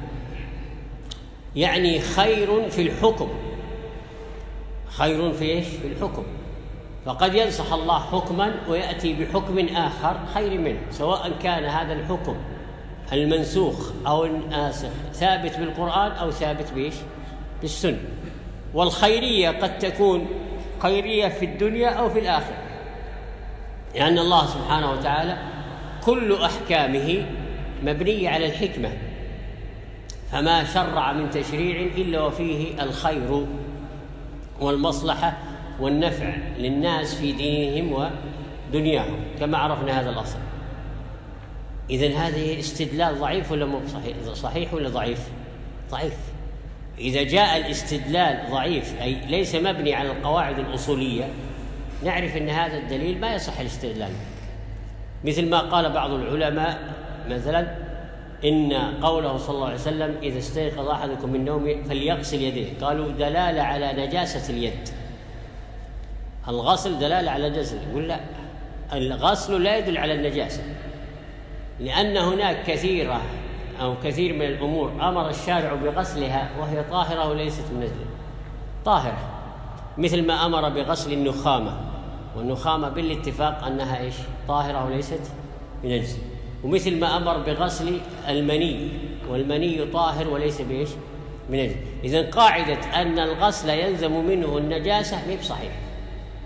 يعني خير في الحكم، خير في إيش؟ في الحكم. فقد ينسخ الله حكما ويأتي بحكم آخر خير منه، سواء كان هذا الحكم المنسوخ أو الناسخ ثابت بالقرآن أو ثابت بإيش؟ بالسنة. والخيرية قد تكون خيرية في الدنيا أو في الآخرة، لأن الله سبحانه وتعالى كل أحكامه مبنية على الحكمة، فما شرع من تشريع إلا وفيه الخير والمصلحة والنفع للناس في دينهم ودنياهم، كما عرفنا هذا الأصل. إذن هذه استدلال ضعيف ولا مو صحيح ولا ضعيف؟ ضعيف. إذا جاء الاستدلال ضعيف أي ليس مبني على القواعد الأصولية نعرف أن هذا الدليل ما يصح الاستدلال. مثل ما قال بعض العلماء مثلا إن قوله صلى الله عليه وسلم إذا استيقظ أحدكم من نومه فليغسل يديه، قالوا دلالة على نجاسة اليد، الغسل دلالة على النجاسة. يقول لا، الغسل لا يدل على النجاسة، لأن هناك كثير من الأمور أمر الشارع بغسلها وهي طاهرة وليست منزلة، طاهرة، مثل ما أمر بغسل النخامة، والنخامة بالاتفاق أنها إيش؟ طاهرة وليست منزلة. ومثل ما أمر بغسل المني، والمني طاهر وليس بإيش؟ منزل. إذن قاعدة أن الغسل يلزم منه النجاسة مو بصحيح،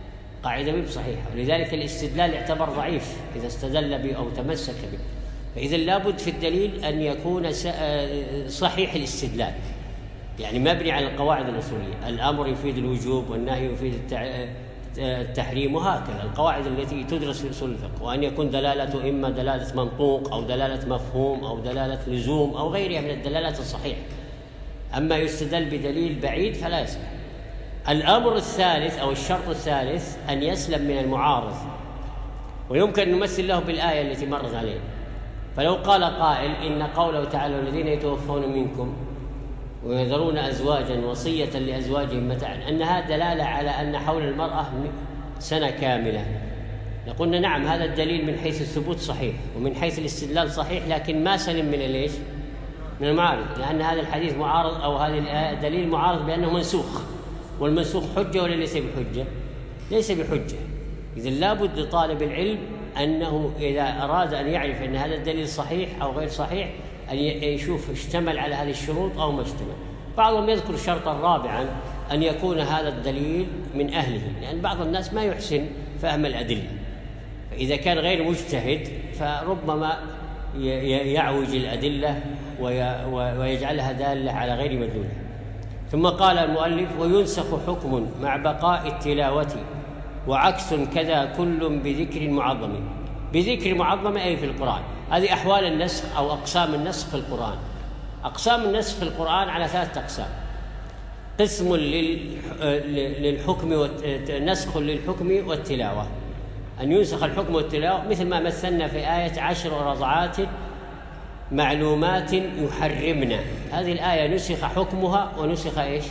قاعدة مو صحيحة، ولذلك الاستدلال يعتبر ضعيف إذا استدل به أو تمسك به. فإذا لابد في الدليل أن يكون صحيح الاستدلال، يعني مبني على القواعد الأصولية، الأمر يفيد الوجوب والنهي يفيد التحريم، وهكذا القواعد التي تدرس في أصول الفقه. وأن يكون دلالته إما دلالة منطوق أو دلالة مفهوم أو دلالة لزوم أو غيرها من الدلالات الصحيحة. أما يستدل بدليل بعيد فلا يصح. الأمر الثالث أو الشرط الثالث أن يسلم من المعارض، ويمكن أن نمثل له بالآية التي مرت عليه. فلو قال قائل إن قوله تعالى الذين يتوفون منكم ويذرون أزواجا وصية لأزواجهم متاعا، أنها دلالة على أن حول المرأة سنة كاملة، نقولنا نعم هذا الدليل من حيث الثبوت صحيح ومن حيث الاستدلال صحيح، لكن ما سلم من ليش؟ من المعارض، لأن هذا الحديث معارض أو هذه الآية دليل معارض بأنه منسوخ، والمنسوخ حجة ولا ليس بحجة؟ ليس بحجة. إذا لابد لطالب العلم أنه إذا أراد أن يعرف أن هذا الدليل صحيح أو غير صحيح أن يشوف اشتمل على هذه الشروط أو ما اشتمل. بعضهم يذكر شرطا رابعا أن يكون هذا الدليل من أهله، لأن بعض الناس ما يحسن فهم الأدلة، فإذا كان غير مجتهد فربما يعوج الأدلة ويجعلها دالة على غير مدلولة. ثم قال المؤلف وينسخ حكم مع بقاء التلاوة وعكس كذا كل بذكر معظم. بذكر معظم أي في القرآن. هذه أحوال النسخ أو أقسام النسخ في القرآن. أقسام النسخ في القرآن على 3 أقسام: قسم للحكم نسخ للحكم والتلاوة، أن ينسخ الحكم والتلاوة مثل ما مثلنا في آية 10 رضعات معلومات يحرمنا. هذه الآية نسخ حكمها ونسخ إيش؟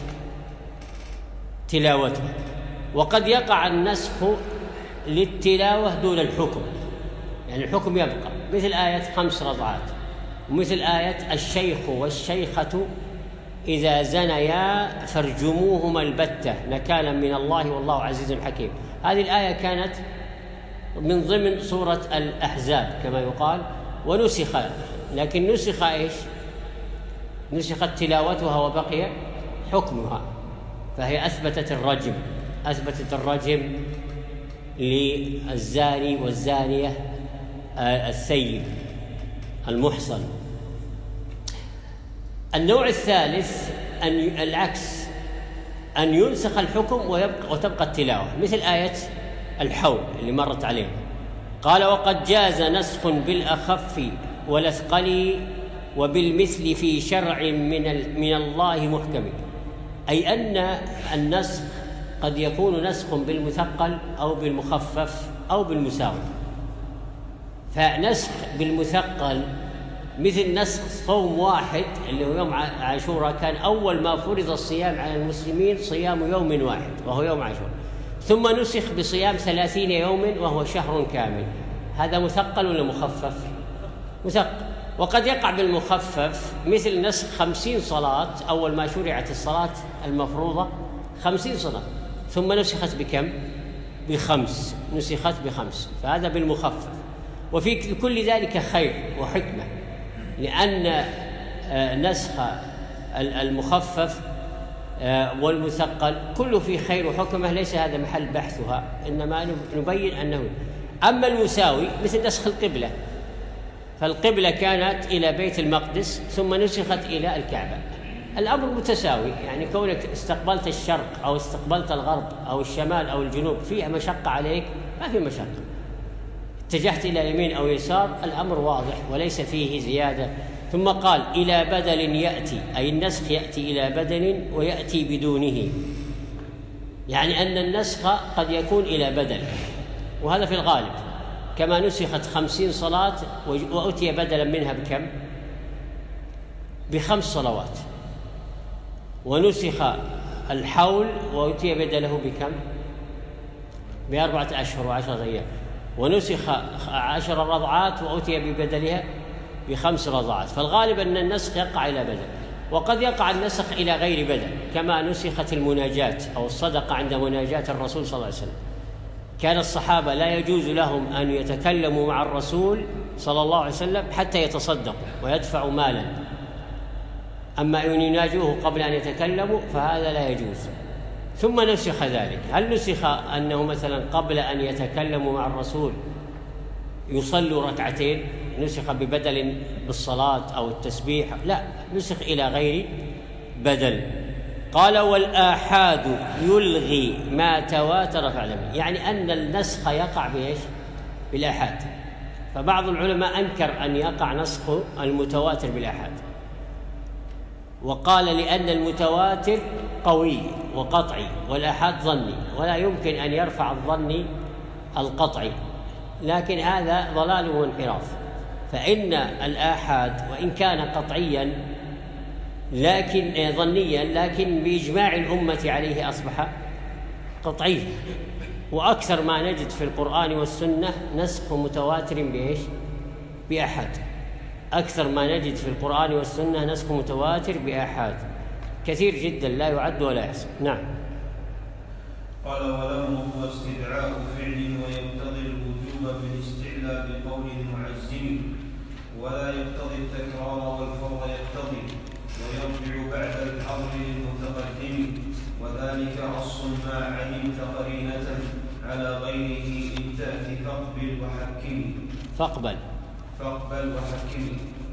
تلاوتها. وقد يقع النسخ للتلاوة دون الحكم، يعني الحكم يبقى، مثل آية 5 رضعات، ومثل آية الشيخ والشيخة إذا زنيا فارجموهما البتة نكالا من الله والله عزيز حكيم. هذه الآية كانت من ضمن سورة الأحزاب كما يقال، ونسخ، لكن نسخ إيش؟ نسخت تلاوتها وبقي حكمها، فهي أثبتت الرجم للزاني والزانية الثيب المحصن. النوع الثالث العكس، أن ينسخ الحكم وتبقى التلاوة، مثل آية الحول اللي مرت عليه. قال وقد جاز نسخ بالأخف والأثقل وبالمثل في شرع من الله محكم، أي أن النسخ قد يكون نسخ بالمثقل أو بالمخفف أو بالمساوي. فنسخ بالمثقل مثل نسخ صوم واحد اللي هو يوم عاشوراء، كان أول ما فرض الصيام على المسلمين صيام يوم واحد وهو يوم عاشوراء، ثم نسخ بصيام 30 يوم وهو شهر كامل. هذا مثقل ولا مخفف؟ مثقل. وقد يقع بالمخفف مثل نسخ 50 صلاة، أول ما شرعت الصلاة المفروضة 50 صلاة، ثم نسخت بكم؟ ب5، نسخت ب5، فهذا بالمخفف. وفي كل ذلك خير وحكمة، لأن نسخ المخفف والمثقل كله فيه خير وحكمة، ليس هذا محل بحثها، إنما نبين أنه. أما المساوي مثل نسخ القبلة، فالقبلة كانت إلى بيت المقدس ثم نسخت إلى الكعبة، الأمر متساوي، يعني كونك استقبلت الشرق أو استقبلت الغرب أو الشمال أو الجنوب فيها مشقة عليك، ما في مشقة. اتجهت إلى يمين أو يسار الأمر واضح وليس فيه زيادة. ثم قال إلى بدل يأتي، أي النسخ يأتي إلى بدل ويأتي بدونه، يعني أن النسخ قد يكون إلى بدل، وهذا في الغالب، كما نسخت 50 صلاة وأتي بدلا منها بكم؟ ب5 صلوات. ونسخ الحول وأتي بدله بكم؟ ب4 أشهر و10 أيام. ونسخ 10 رضعات وأتي ببدلها ب5 رضعات. فالغالب أن النسخ يقع إلى بدل، وقد يقع النسخ إلى غير بدل، كما نسخت المناجاة أو الصدقة عند مناجاة الرسول صلى الله عليه وسلم. كان الصحابة لا يجوز لهم أن يتكلموا مع الرسول صلى الله عليه وسلم حتى يتصدقوا ويدفعوا مالا، أما أن يناجوه قبل أن يتكلموا فهذا لا يجوز. ثم نسخ ذلك. هل نسخ أنه مثلا قبل أن يتكلموا مع الرسول يصلوا ركعتين، نسخ ببدل بالصلاة أو التسبيح؟ لا، نسخ إلى غير بدل. قال والآحاد يلغي ما تواتر فاعلم، يعني أن النسخ يقع بإيش؟ بالآحاد. فبعض العلماء أنكر أن يقع نسخ المتواتر بالآحاد، وقال لأن المتواتر قوي وقطعي والآحاد ظني، ولا يمكن أن يرفع الظني القطعي، لكن هذا ضلال وانحراف. فإن الآحاد وإن كان قطعيا لكن ظنيا، لكن بإجماع الأمة عليه أصبح قطعيا. وأكثر ما نجد في القرآن والسنة نسخ متواتر بإيش؟ بآحاد. أكثر ما نجد في القرآن والسنة نسخ متواتر بآحاد، كثير جدا لا يعد ولا يحصى. نعم. قال ولم هو استدعاء فعل ويقتضي الوجوب بالاستعلاء بقول معزم، ولا يقتضي التكرار والفور يقتضي، ويرجع بعد الحظر للمتقدم، وذلك أصل ما علمت قرينة على غيره إن تأتي فاقبل وحكم،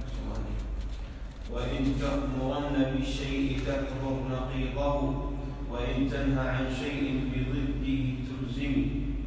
وإن تأمرن بالشيء تكبر نقيضه، وإن تنهى عن شيء بضده تلزم.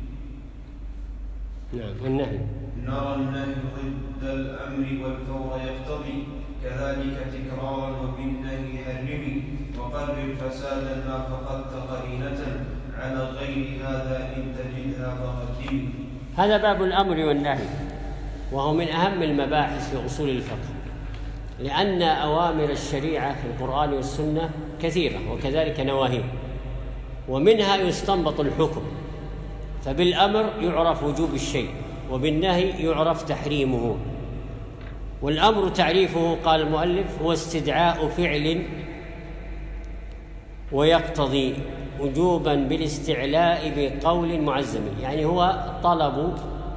والنهي نرى النهي ضد الأمر والفور يقتضي، كذلك تكرارا وبالنهي حرمي، وقرر فسادا ما فقدت قرينة على غير هذا إن تجدها فقدم. هذا باب الأمر والنهي، وهو من أهم المباحث في أصول الفقه، لأن أوامر الشريعة في القرآن والسنة كثيرة وكذلك نواهي، ومنها يستنبط الحكم. فبالأمر يعرف وجوب الشيء، وبالنهي يعرف تحريمه. والأمر تعريفه قال المؤلف هو استدعاء فعل ويقتضي وجوبا بالاستعلاء بقول معزم، يعني هو طلب،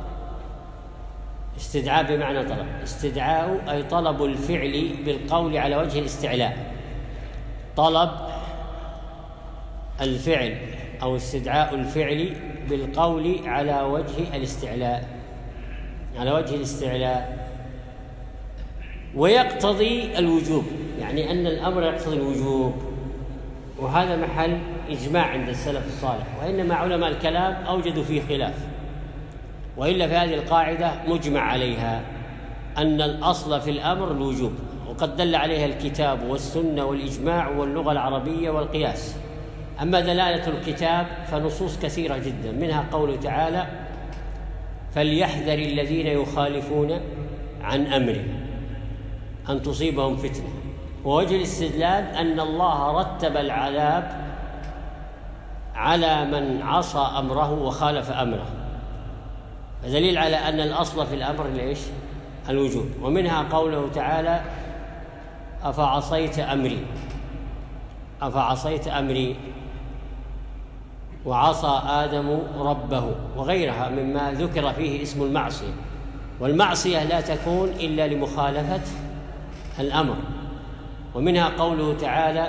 استدعاء بمعنى طلب، استدعاء أي طلب الفعل بالقول على وجه الاستعلاء، طلب الفعل أو استدعاء الفعل بالقول على وجه الاستعلاء، على وجه الاستعلاء. ويقتضي الوجوب، يعني أن الأمر يقتضي الوجوب، وهذا محل إجماع عند السلف الصالح، وإنما علماء الكلام أوجدوا فيه خلاف، وإلا في هذه القاعدة مجمع عليها أن الأصل في الأمر الوجوب، وقد دل عليها الكتاب والسنة والإجماع واللغة العربية والقياس. أما دلالة الكتاب فنصوص كثيرة جدا، منها قوله تعالى فليحذر الذين يخالفون عن أمره أن تصيبهم فتنة. ووجه الاستدلال أن الله رتب العذاب على من عصى أمره وخالف أمره، دليل على أن الأصل في الأمر ليش؟ الوجوب. ومنها قوله تعالى أفعصيت أمري وعصى آدم ربه، وغيرها مما ذكر فيه اسم المعصية. والمعصية لا تكون إلا لمخالفة الأمر. ومنها قوله تعالى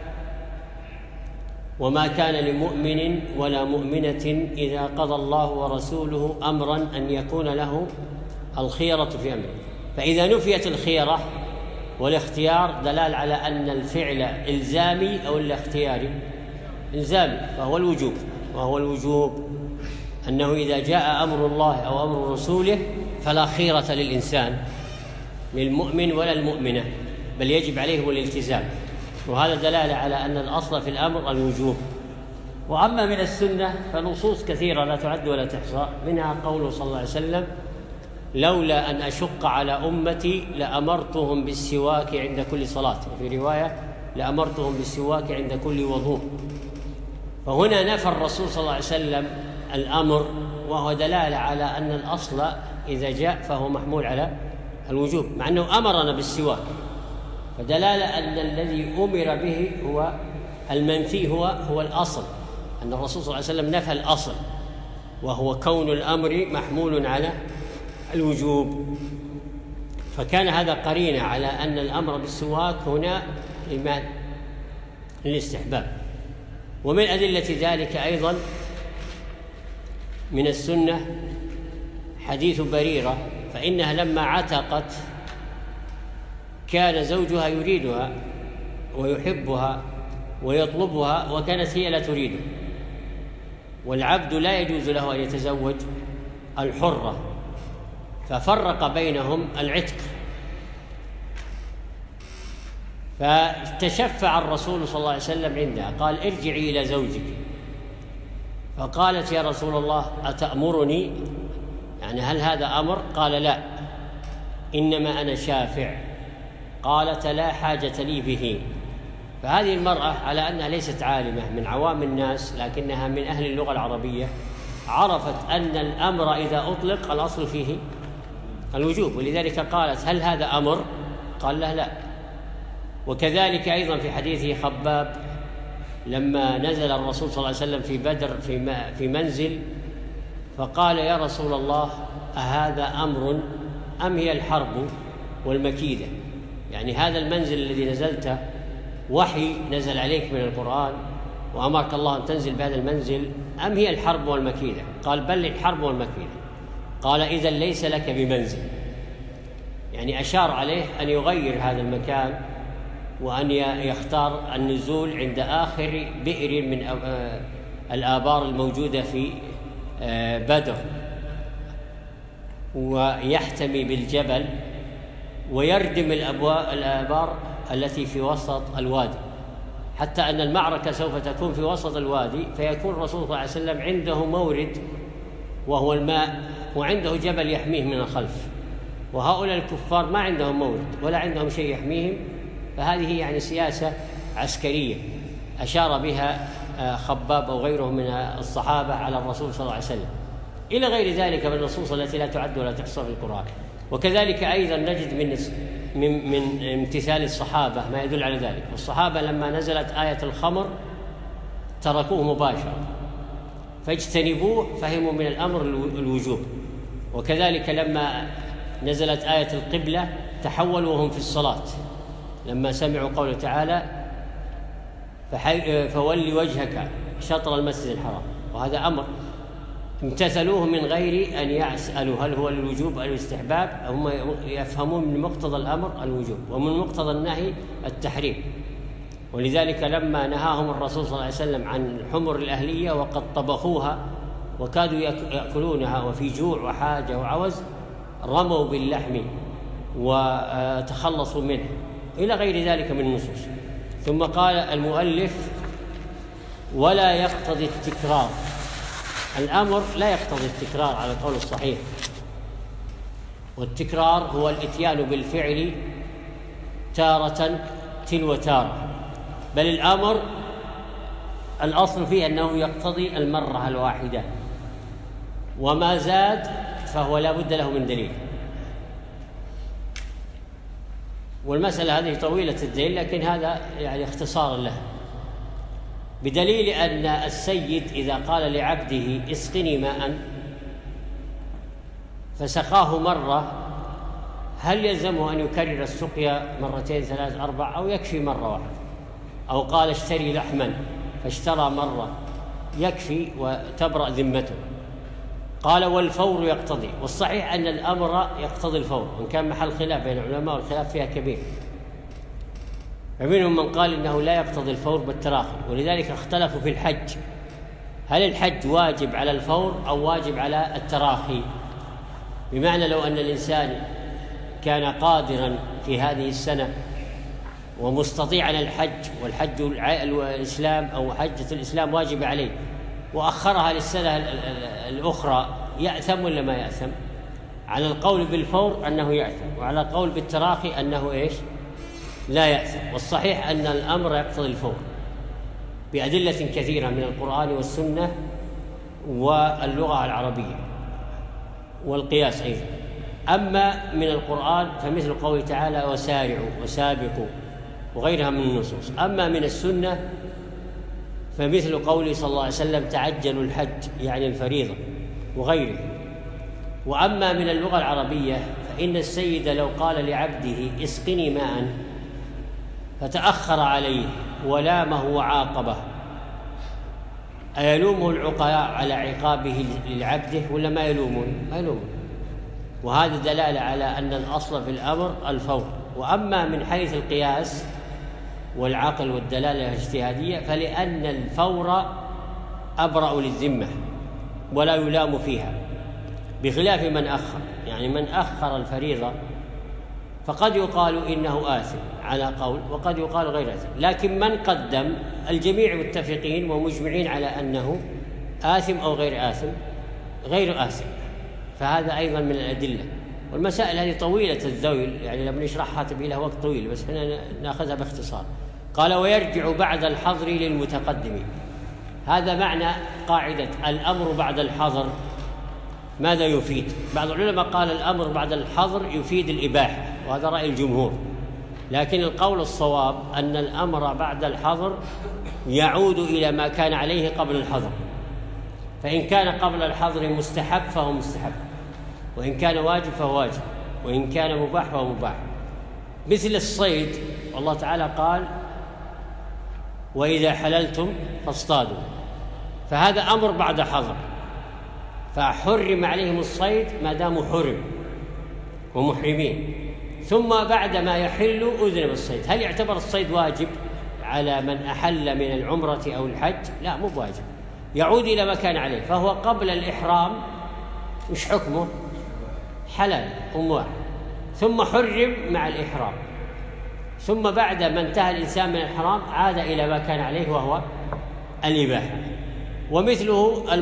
وما كان لمؤمن ولا مؤمنة إذا قضى الله ورسوله أمرا أن يكون له الخيرة في أمره. فإذا نفيت الخيرة والاختيار دلال على أن الفعل إلزامي أو الاختياري إلزامي، فهو الوجوب. وهو الوجوب أنه إذا جاء أمر الله أو أمر رسوله فلا خيرة للإنسان، للمؤمن ولا المؤمنة، بل يجب عليهم الالتزام. وهذا دلالة على أن الأصل في الأمر الوجوب. وأما من السنة فنصوص كثيرة لا تعد ولا تحصى، منها قوله صلى الله عليه وسلم لولا أن أشق على أمتي لأمرتهم بالسواك عند كل صلاة، وفي رواية لأمرتهم بالسواك عند كل وضوء. فهنا نفى الرسول صلى الله عليه وسلم الأمر، وهو دلالة على أن الأصل إذا جاء فهو محمول على الوجوب، مع أنه أمرنا بالسواك، فدلالة أن الذي أمر به هو المنفي، هو الأصل، أن الرسول صلى الله عليه وسلم نفى الأصل، وهو كون الأمر محمول على الوجوب. فكان هذا قرينة على أن الأمر بالسواك هنا للاستحباب. ومن أدلة ذلك أيضا من السنة حديث بريرة، فإنها لما عتقت كان زوجها يريدها ويحبها ويطلبها، وكانت هي لا تريده، والعبد لا يجوز له أن يتزوج الحرة، ففرق بينهم العتق. فتشفع الرسول صلى الله عليه وسلم عندها، قال ارجعي إلى زوجك، فقالت يا رسول الله أتأمرني؟ يعني هل هذا أمر؟ قال لا، إنما أنا شافع. قالت لا حاجة لي به. فهذه المرأة على أنها ليست عالمة من عوام الناس، لكنها من أهل اللغة العربية، عرفت أن الأمر إذا أطلق الأصل فيه الوجوب، ولذلك قالت هل هذا أمر؟ قال له لا. وكذلك أيضا في حديث خباب لما نزل الرسول صلى الله عليه وسلم في بدر في منزل، فقال يا رسول الله أهذا أمر أم هي الحرب والمكيدة؟ يعني هذا المنزل الذي نزلته وحي نزل عليك من القرآن وأمرك الله أن تنزل بهذا المنزل، أم هي الحرب والمكيدة؟ قال بل الحرب والمكيدة. قال إذن ليس لك بمنزل، يعني أشار عليه أن يغير هذا المكان وأن يختار النزول عند آخر بئر من الآبار الموجودة في بدر، ويحتمي بالجبل ويردم الآبار التي في وسط الوادي، حتى أن المعركة سوف تكون في وسط الوادي، فيكون الرسول صلى الله عليه وسلم عنده مورد وهو الماء، وعنده جبل يحميه من الخلف، وهؤلاء الكفار ما عندهم مورد ولا عندهم شيء يحميهم. فهذه يعني سياسة عسكرية أشار بها خباب أو غيره من الصحابة على الرسول صلى الله عليه وسلم، إلى غير ذلك من النصوص التي لا تعد ولا تحصى في القرآن. وكذلك أيضا نجد من امتثال الصحابة ما يدل على ذلك. والصحابة لما نزلت آية الخمر تركوه مباشرة، فاجتنبوه، فهموا من الأمر الوجوب. وكذلك لما نزلت آية القبلة تحولوا وهم في الصلاة، لما سمعوا قوله تعالى فولي وجهك شطر المسجد الحرام، وهذا أمر امتثلوه من غير أن يسألوا هل هو الوجوب أو الاستحباب، هم يفهمون من مقتضى الأمر الوجوب ومن مقتضى النهي التحريم. ولذلك لما نهاهم الرسول صلى الله عليه وسلم عن الحمر الأهلية وقد طبخوها وكادوا يأكلونها وفي جوع وحاجة وعوز، رموا باللحم وتخلصوا منه، إلى غير ذلك من النصوص. ثم قال المؤلف ولا يقتضي التكرار، الأمر لا يقتضي التكرار على القول الصحيح، والتكرار هو الإتيان بالفعل تارة تلو تارة، بل الأمر الأصل فيه أنه يقتضي المرة الواحدة، وما زاد فهو لا بد له من دليل. والمسألة هذه طويلة الدليل، لكن هذا يعني اختصار له، بدليل أن السيد إذا قال لعبده اسقني ماء فسقاه مرة، هل يلزمه أن يكرر السقيا مرتين ثلاث أربع، أو يكفي مرة واحدة؟ أو قال اشتري لحما فاشترى مرة، يكفي وتبرأ ذمته. قال والفور يقتضي، والصحيح أن الأمر يقتضي الفور، وإن كان محل خلاف بين العلماء والخلاف فيها كبير، فمنهم من قال إنه لا يقتضي الفور بالتراخي. ولذلك اختلفوا في الحج، هل الحج واجب على الفور أو واجب على التراخي؟ بمعنى لو أن الإنسان كان قادرا في هذه السنة ومستطيعا الحج، والحج الإسلام أو حجة الإسلام واجب عليه، وأخرها للسنة الأخرى، يأثم ولا ما يأثم؟ على القول بالفور أنه يأثم، وعلى القول بالتراخي أنه إيش؟ لا يأثم. والصحيح أن الأمر يقتضي الفور بأدلة كثيرة من القرآن والسنة واللغة العربية والقياس أيضا. أما من القرآن فمثل قوله تعالى وسارعوا وسابقوا وغيرها من النصوص. أما من السنة فمثل قوله صلى الله عليه وسلم تعجلوا الحج، يعني الفريضة وغيره. وأما من اللغة العربية فإن السيد لو قال لعبده اسقني ماء فتأخر عليه ولامه وعاقبه أيلومه العقلاء على عقابه لعبده ولا ما يلومون؟ ما يلومون. وهذا دلالة على أن الأصل في الأمر الفور. وأما من حيث القياس والعقل والدلالة الاجتهادية فلأن الفور أبرأ للذمة ولا يلام فيها، بخلاف من أخر. يعني من أخر الفريضة فقد يقال إنه آثم على قول، وقد يقال غير آثم. لكن من قدم الجميع متفقين ومجمعين على أنه آثم أو غير آثم، غير آثم. فهذا أيضا من الأدلة. والمسائل هذه طويلة الذويل، يعني لما نشرحها تبي لها وقت طويل، بس احنا ناخذها باختصار. قال ويرجع بعد الحظر للمتقدم. هذا معنى قاعدة الأمر بعد الحظر. ماذا يفيد؟ بعض العلماء قال الأمر بعد الحظر يفيد الإباحة، وهذا رأي الجمهور. لكن القول الصواب أن الأمر بعد الحظر يعود إلى ما كان عليه قبل الحظر. فإن كان قبل الحظر مستحب فهو مستحب، وإن كان واجب فهو واجب، وإن كان مباح فهو مباح. مثل الصيد، والله تعالى قال وإذا حللتم فاصطادوا، فهذا أمر بعد حظر، فحرم عليهم الصيد ما داموا حرم ومحرمين. ثم بعد ما يحل أذن بالصيد. هل يعتبر الصيد واجب على من أحل من العمرة أو الحج؟ لا، مو واجب، يعود إلى ما كان عليه. فهو قبل الإحرام وش حكمه؟ حلال ومباح، ثم حرم مع الإحرام، ثم بعد ما انتهى الإنسان من الحرام عاد إلى ما كان عليه وهو الإباحة. ومثله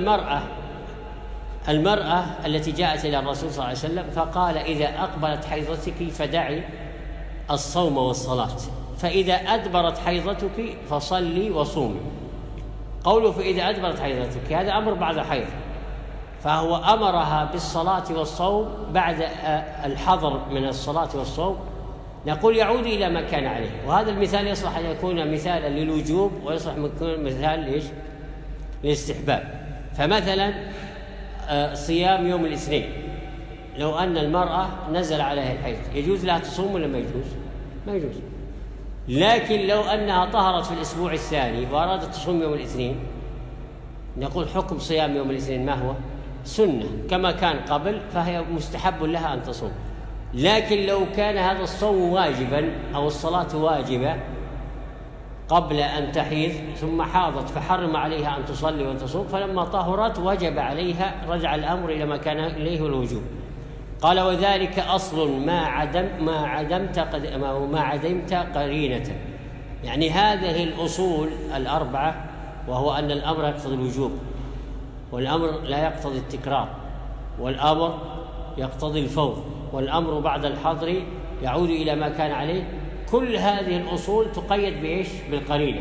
المرأة التي جاءت إلى الرسول صلى الله عليه وسلم فقال إذا أقبلت حيضتك فدعي الصوم والصلاة، فإذا أدبرت حيضتك فصلي وصومي. قوله فإذا أدبرت حيضتك هذا أمر بعد حيض، فهو أمرها بالصلاة والصوم بعد الحظر من الصلاة والصوم. نقول يعود إلى ما كان عليه. وهذا المثال يصلح أن يكون مثالا للوجوب، ويصلح أن يكون مثال للاستحباب. فمثلا صيام يوم الاثنين، لو أن المرأة نزل عليها الحيض يجوز لها تصوم ولا ما يجوز؟ ما يجوز. لكن لو أنها طهرت في الأسبوع الثاني وأرادت تصوم يوم الاثنين، نقول حكم صيام يوم الاثنين ما هو؟ سنة كما كان قبل، فهي مستحب لها أن تصوم. لكن لو كان هذا الصوم واجبا أو الصلاة واجبة قبل أن تحيض ثم حاضت فحرم عليها أن تصلي وتصوم، فلما طهرت وجب عليها، رجع الأمر إلى ما كان إليه الوجوب. قال وذلك أصل ما عدمت قرينة. يعني هذه الأصول الأربعة، وهو أن الأمر يقتضي الوجوب، والأمر لا يقتضي التكرار، والأمر يقتضي الفور، والأمر بعد الحظر يعود إلى ما كان عليه. كل هذه الأصول تقيد بإيش؟ بالقرينة.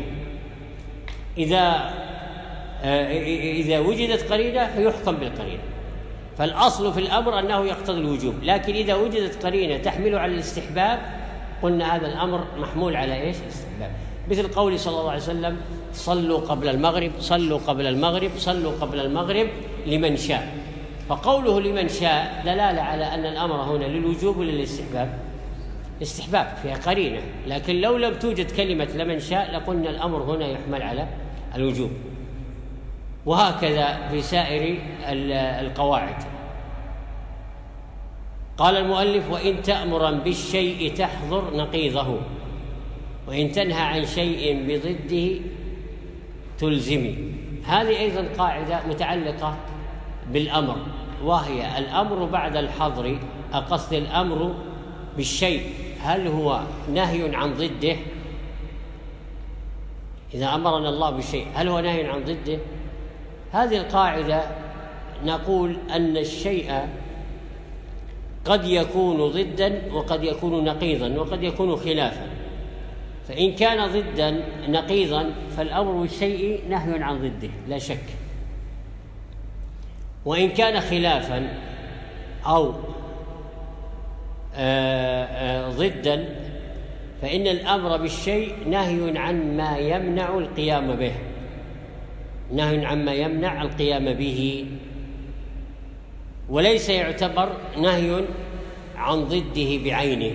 إذا وجدت قرينة فيحكم بالقرينة. فالأصل في الأمر أنه يقتضي الوجوب، لكن إذا وجدت قرينة تحمله على الاستحباب قلنا هذا الأمر محمول على إيش؟ الاستحباب. مثل قول صلى الله عليه وسلم صلوا قبل المغرب، صلوا قبل المغرب، صلوا قبل المغرب لمن شاء. فقوله لمن شاء دلالة على أن الأمر هنا للوجوب ولا للاستحباب؟ استحباب فيها قرينة. لكن لو لم توجد كلمة لمن شاء لقلنا الأمر هنا يحمل على الوجوب. وهكذا في سائر القواعد. قال المؤلف وإن تأمرا بالشيء تحظر نقيضه، وإن تنهى عن شيء بضده تلزمي. هذه أيضا قاعدة متعلقة بالأمر، وهي الأمر بعد الحظر، أقصد الأمر بالشيء هل هو نهي عن ضده؟ إذا أمرنا الله بالشيء هل هو نهي عن ضده؟ هذه القاعدة نقول أن الشيء قد يكون ضدا وقد يكون نقيضا وقد يكون خلافا. فإن كان ضدا نقيضا فالأمر بالشيء نهي عن ضده لا شك. وإن كان خلافا أو ضدا فإن الأمر بالشيء نهي عن ما يمنع القيام به، نهي عما يمنع القيام به، وليس يعتبر نهي عن ضده بعينه.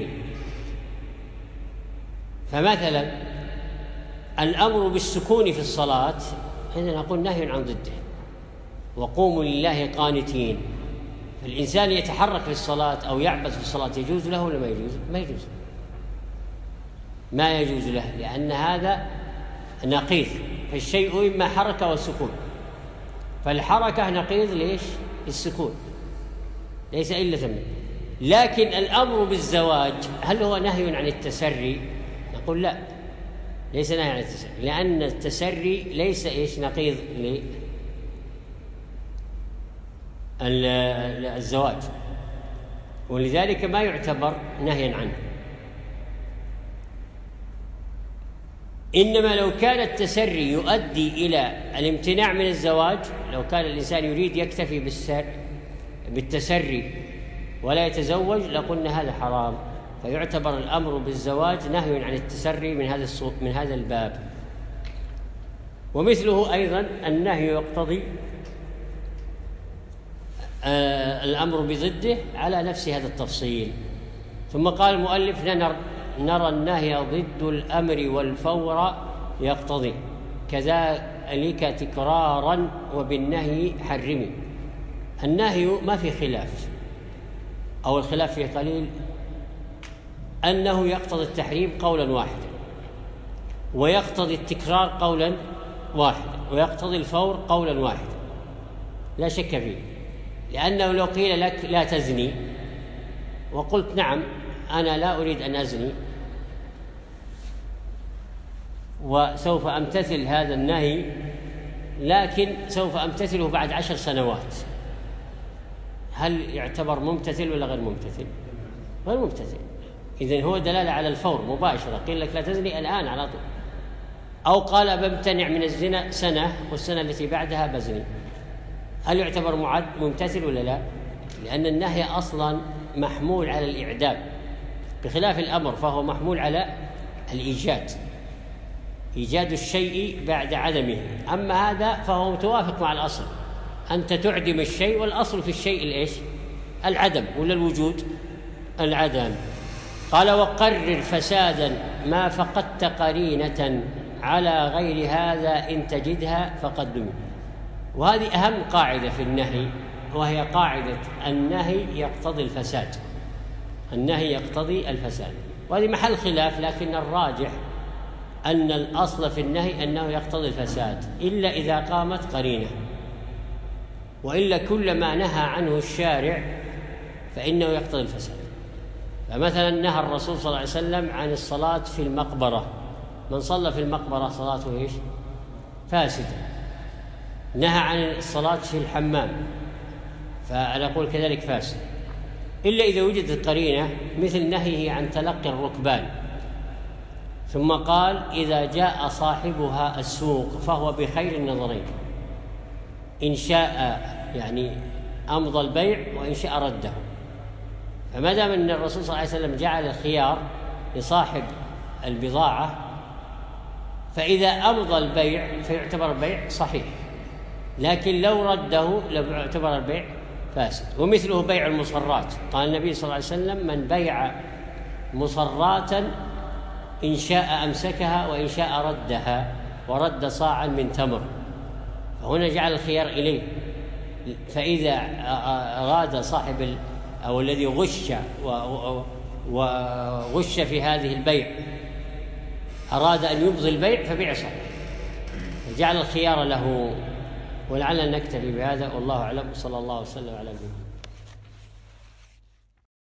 فمثلا الأمر بالسكون في الصلاة إذن أقول نهي عن ضده. وقوموا لله قانتين. الإنسان يتحرك في الصلاة أو يعبث في الصلاة يجوز له ولا ما يجوز؟ ما يجوز، ما يجوز له، لأن هذا نقيض. فالشيء إما حركة وسكون، فالحركة نقيض ليش؟ السكون، ليس إلا ثمن. لكن الأمر بالزواج هل هو نهي عن التسري؟ نقول لا، ليس نهي عن التسري، لأن التسري ليس إيش؟ نقيض للزواج، ولذلك ما يعتبر نهيا عنه. إنما لو كان التسري يؤدي إلى الامتناع من الزواج، لو كان الإنسان يريد يكتفي بالتسري ولا يتزوج، لقلنا هذا حرام، فيعتبر الأمر بالزواج نهي عن التسري من هذا الباب. ومثله أيضا النهي يقتضي الأمر بضده على نفس هذا التفصيل. ثم قال المؤلف: نرى النهي ضد الأمر والفور يقتضي كذلك تكرارا وبالنهي حرمي. النهي ما في خلاف، أو الخلاف فيه قليل، أنه يقتضي التحريم قولا واحدا، ويقتضي التكرار قولا واحدا، ويقتضي الفور قولا واحدا، لا شك فيه. لأنه لو قيل لك لا تزني وقلت نعم أنا لا أريد أن أزني وسوف أمتثل هذا النهي، لكن سوف أمتثله بعد 10 سنوات، هل يعتبر ممتثل ولا غير ممتثل؟ غير ممتثل. إذن هو دلالة على الفور مباشرة، قيل لك لا تزني الآن على طول، أو قال بمتنع من الزنا سنة والسنة التي بعدها بزني، هل يعتبر ممتثل ولا لا؟ لأن النهي أصلا محمول على الإعدام، بخلاف الأمر فهو محمول على الإيجاد، إيجاد الشيء بعد عدمه. أما هذا فهو متوافق مع الأصل، أنت تعدم الشيء، والأصل في الشيء الإيش؟ العدم، ولا الوجود؟ العدم. قال: وقرر فسادا ما فقدت قرينة على غير هذا إن تجدها فقدم. وهذه أهم قاعدة في النهي، وهي قاعدة النهي يقتضي الفساد. النهي يقتضي الفساد، وهذه محل خلاف، لكن الراجح أن الأصل في النهي أنه يقتضي الفساد، إلا إذا قامت قرينة، وإلا كل ما نهى عنه الشارع فإنه يقتضي الفساد. فمثلا نهى الرسول صلى الله عليه وسلم عن الصلاة في المقبرة، من صلى في المقبرة صلاته إيش؟ فاسدة. نهى عن الصلاة في الحمام، فأنا أقول كذلك فاسد، إلا إذا وجدت قرينة، مثل نهيه عن تلقي الركبان. ثم قال: إذا جاء صاحبها السوق فهو بخير النظرين، إن شاء يعني أمضى البيع وإن شاء رده. فما دام أن الرسول صلى الله عليه وسلم جعل الخيار لصاحب البضاعة، فإذا أمضى البيع فيعتبر البيع صحيح، لكن لو رده ليعتبر البيع فاسد. ومثله بيع المصرات، قال النبي صلى الله عليه وسلم: من بيع مصراتا إن شاء أمسكها وإن شاء ردها، ورد صاعا من تمر. فهنا جعل الخيار إليه، فإذا أراد صاحب أو الذي وغش في هذه البيع أراد أن يبضي البيع فبيع صحيح، جعل الخيار له. ولعلنا نكتفي بهذا، والله أعلم، صلى الله وسلم على نبينا.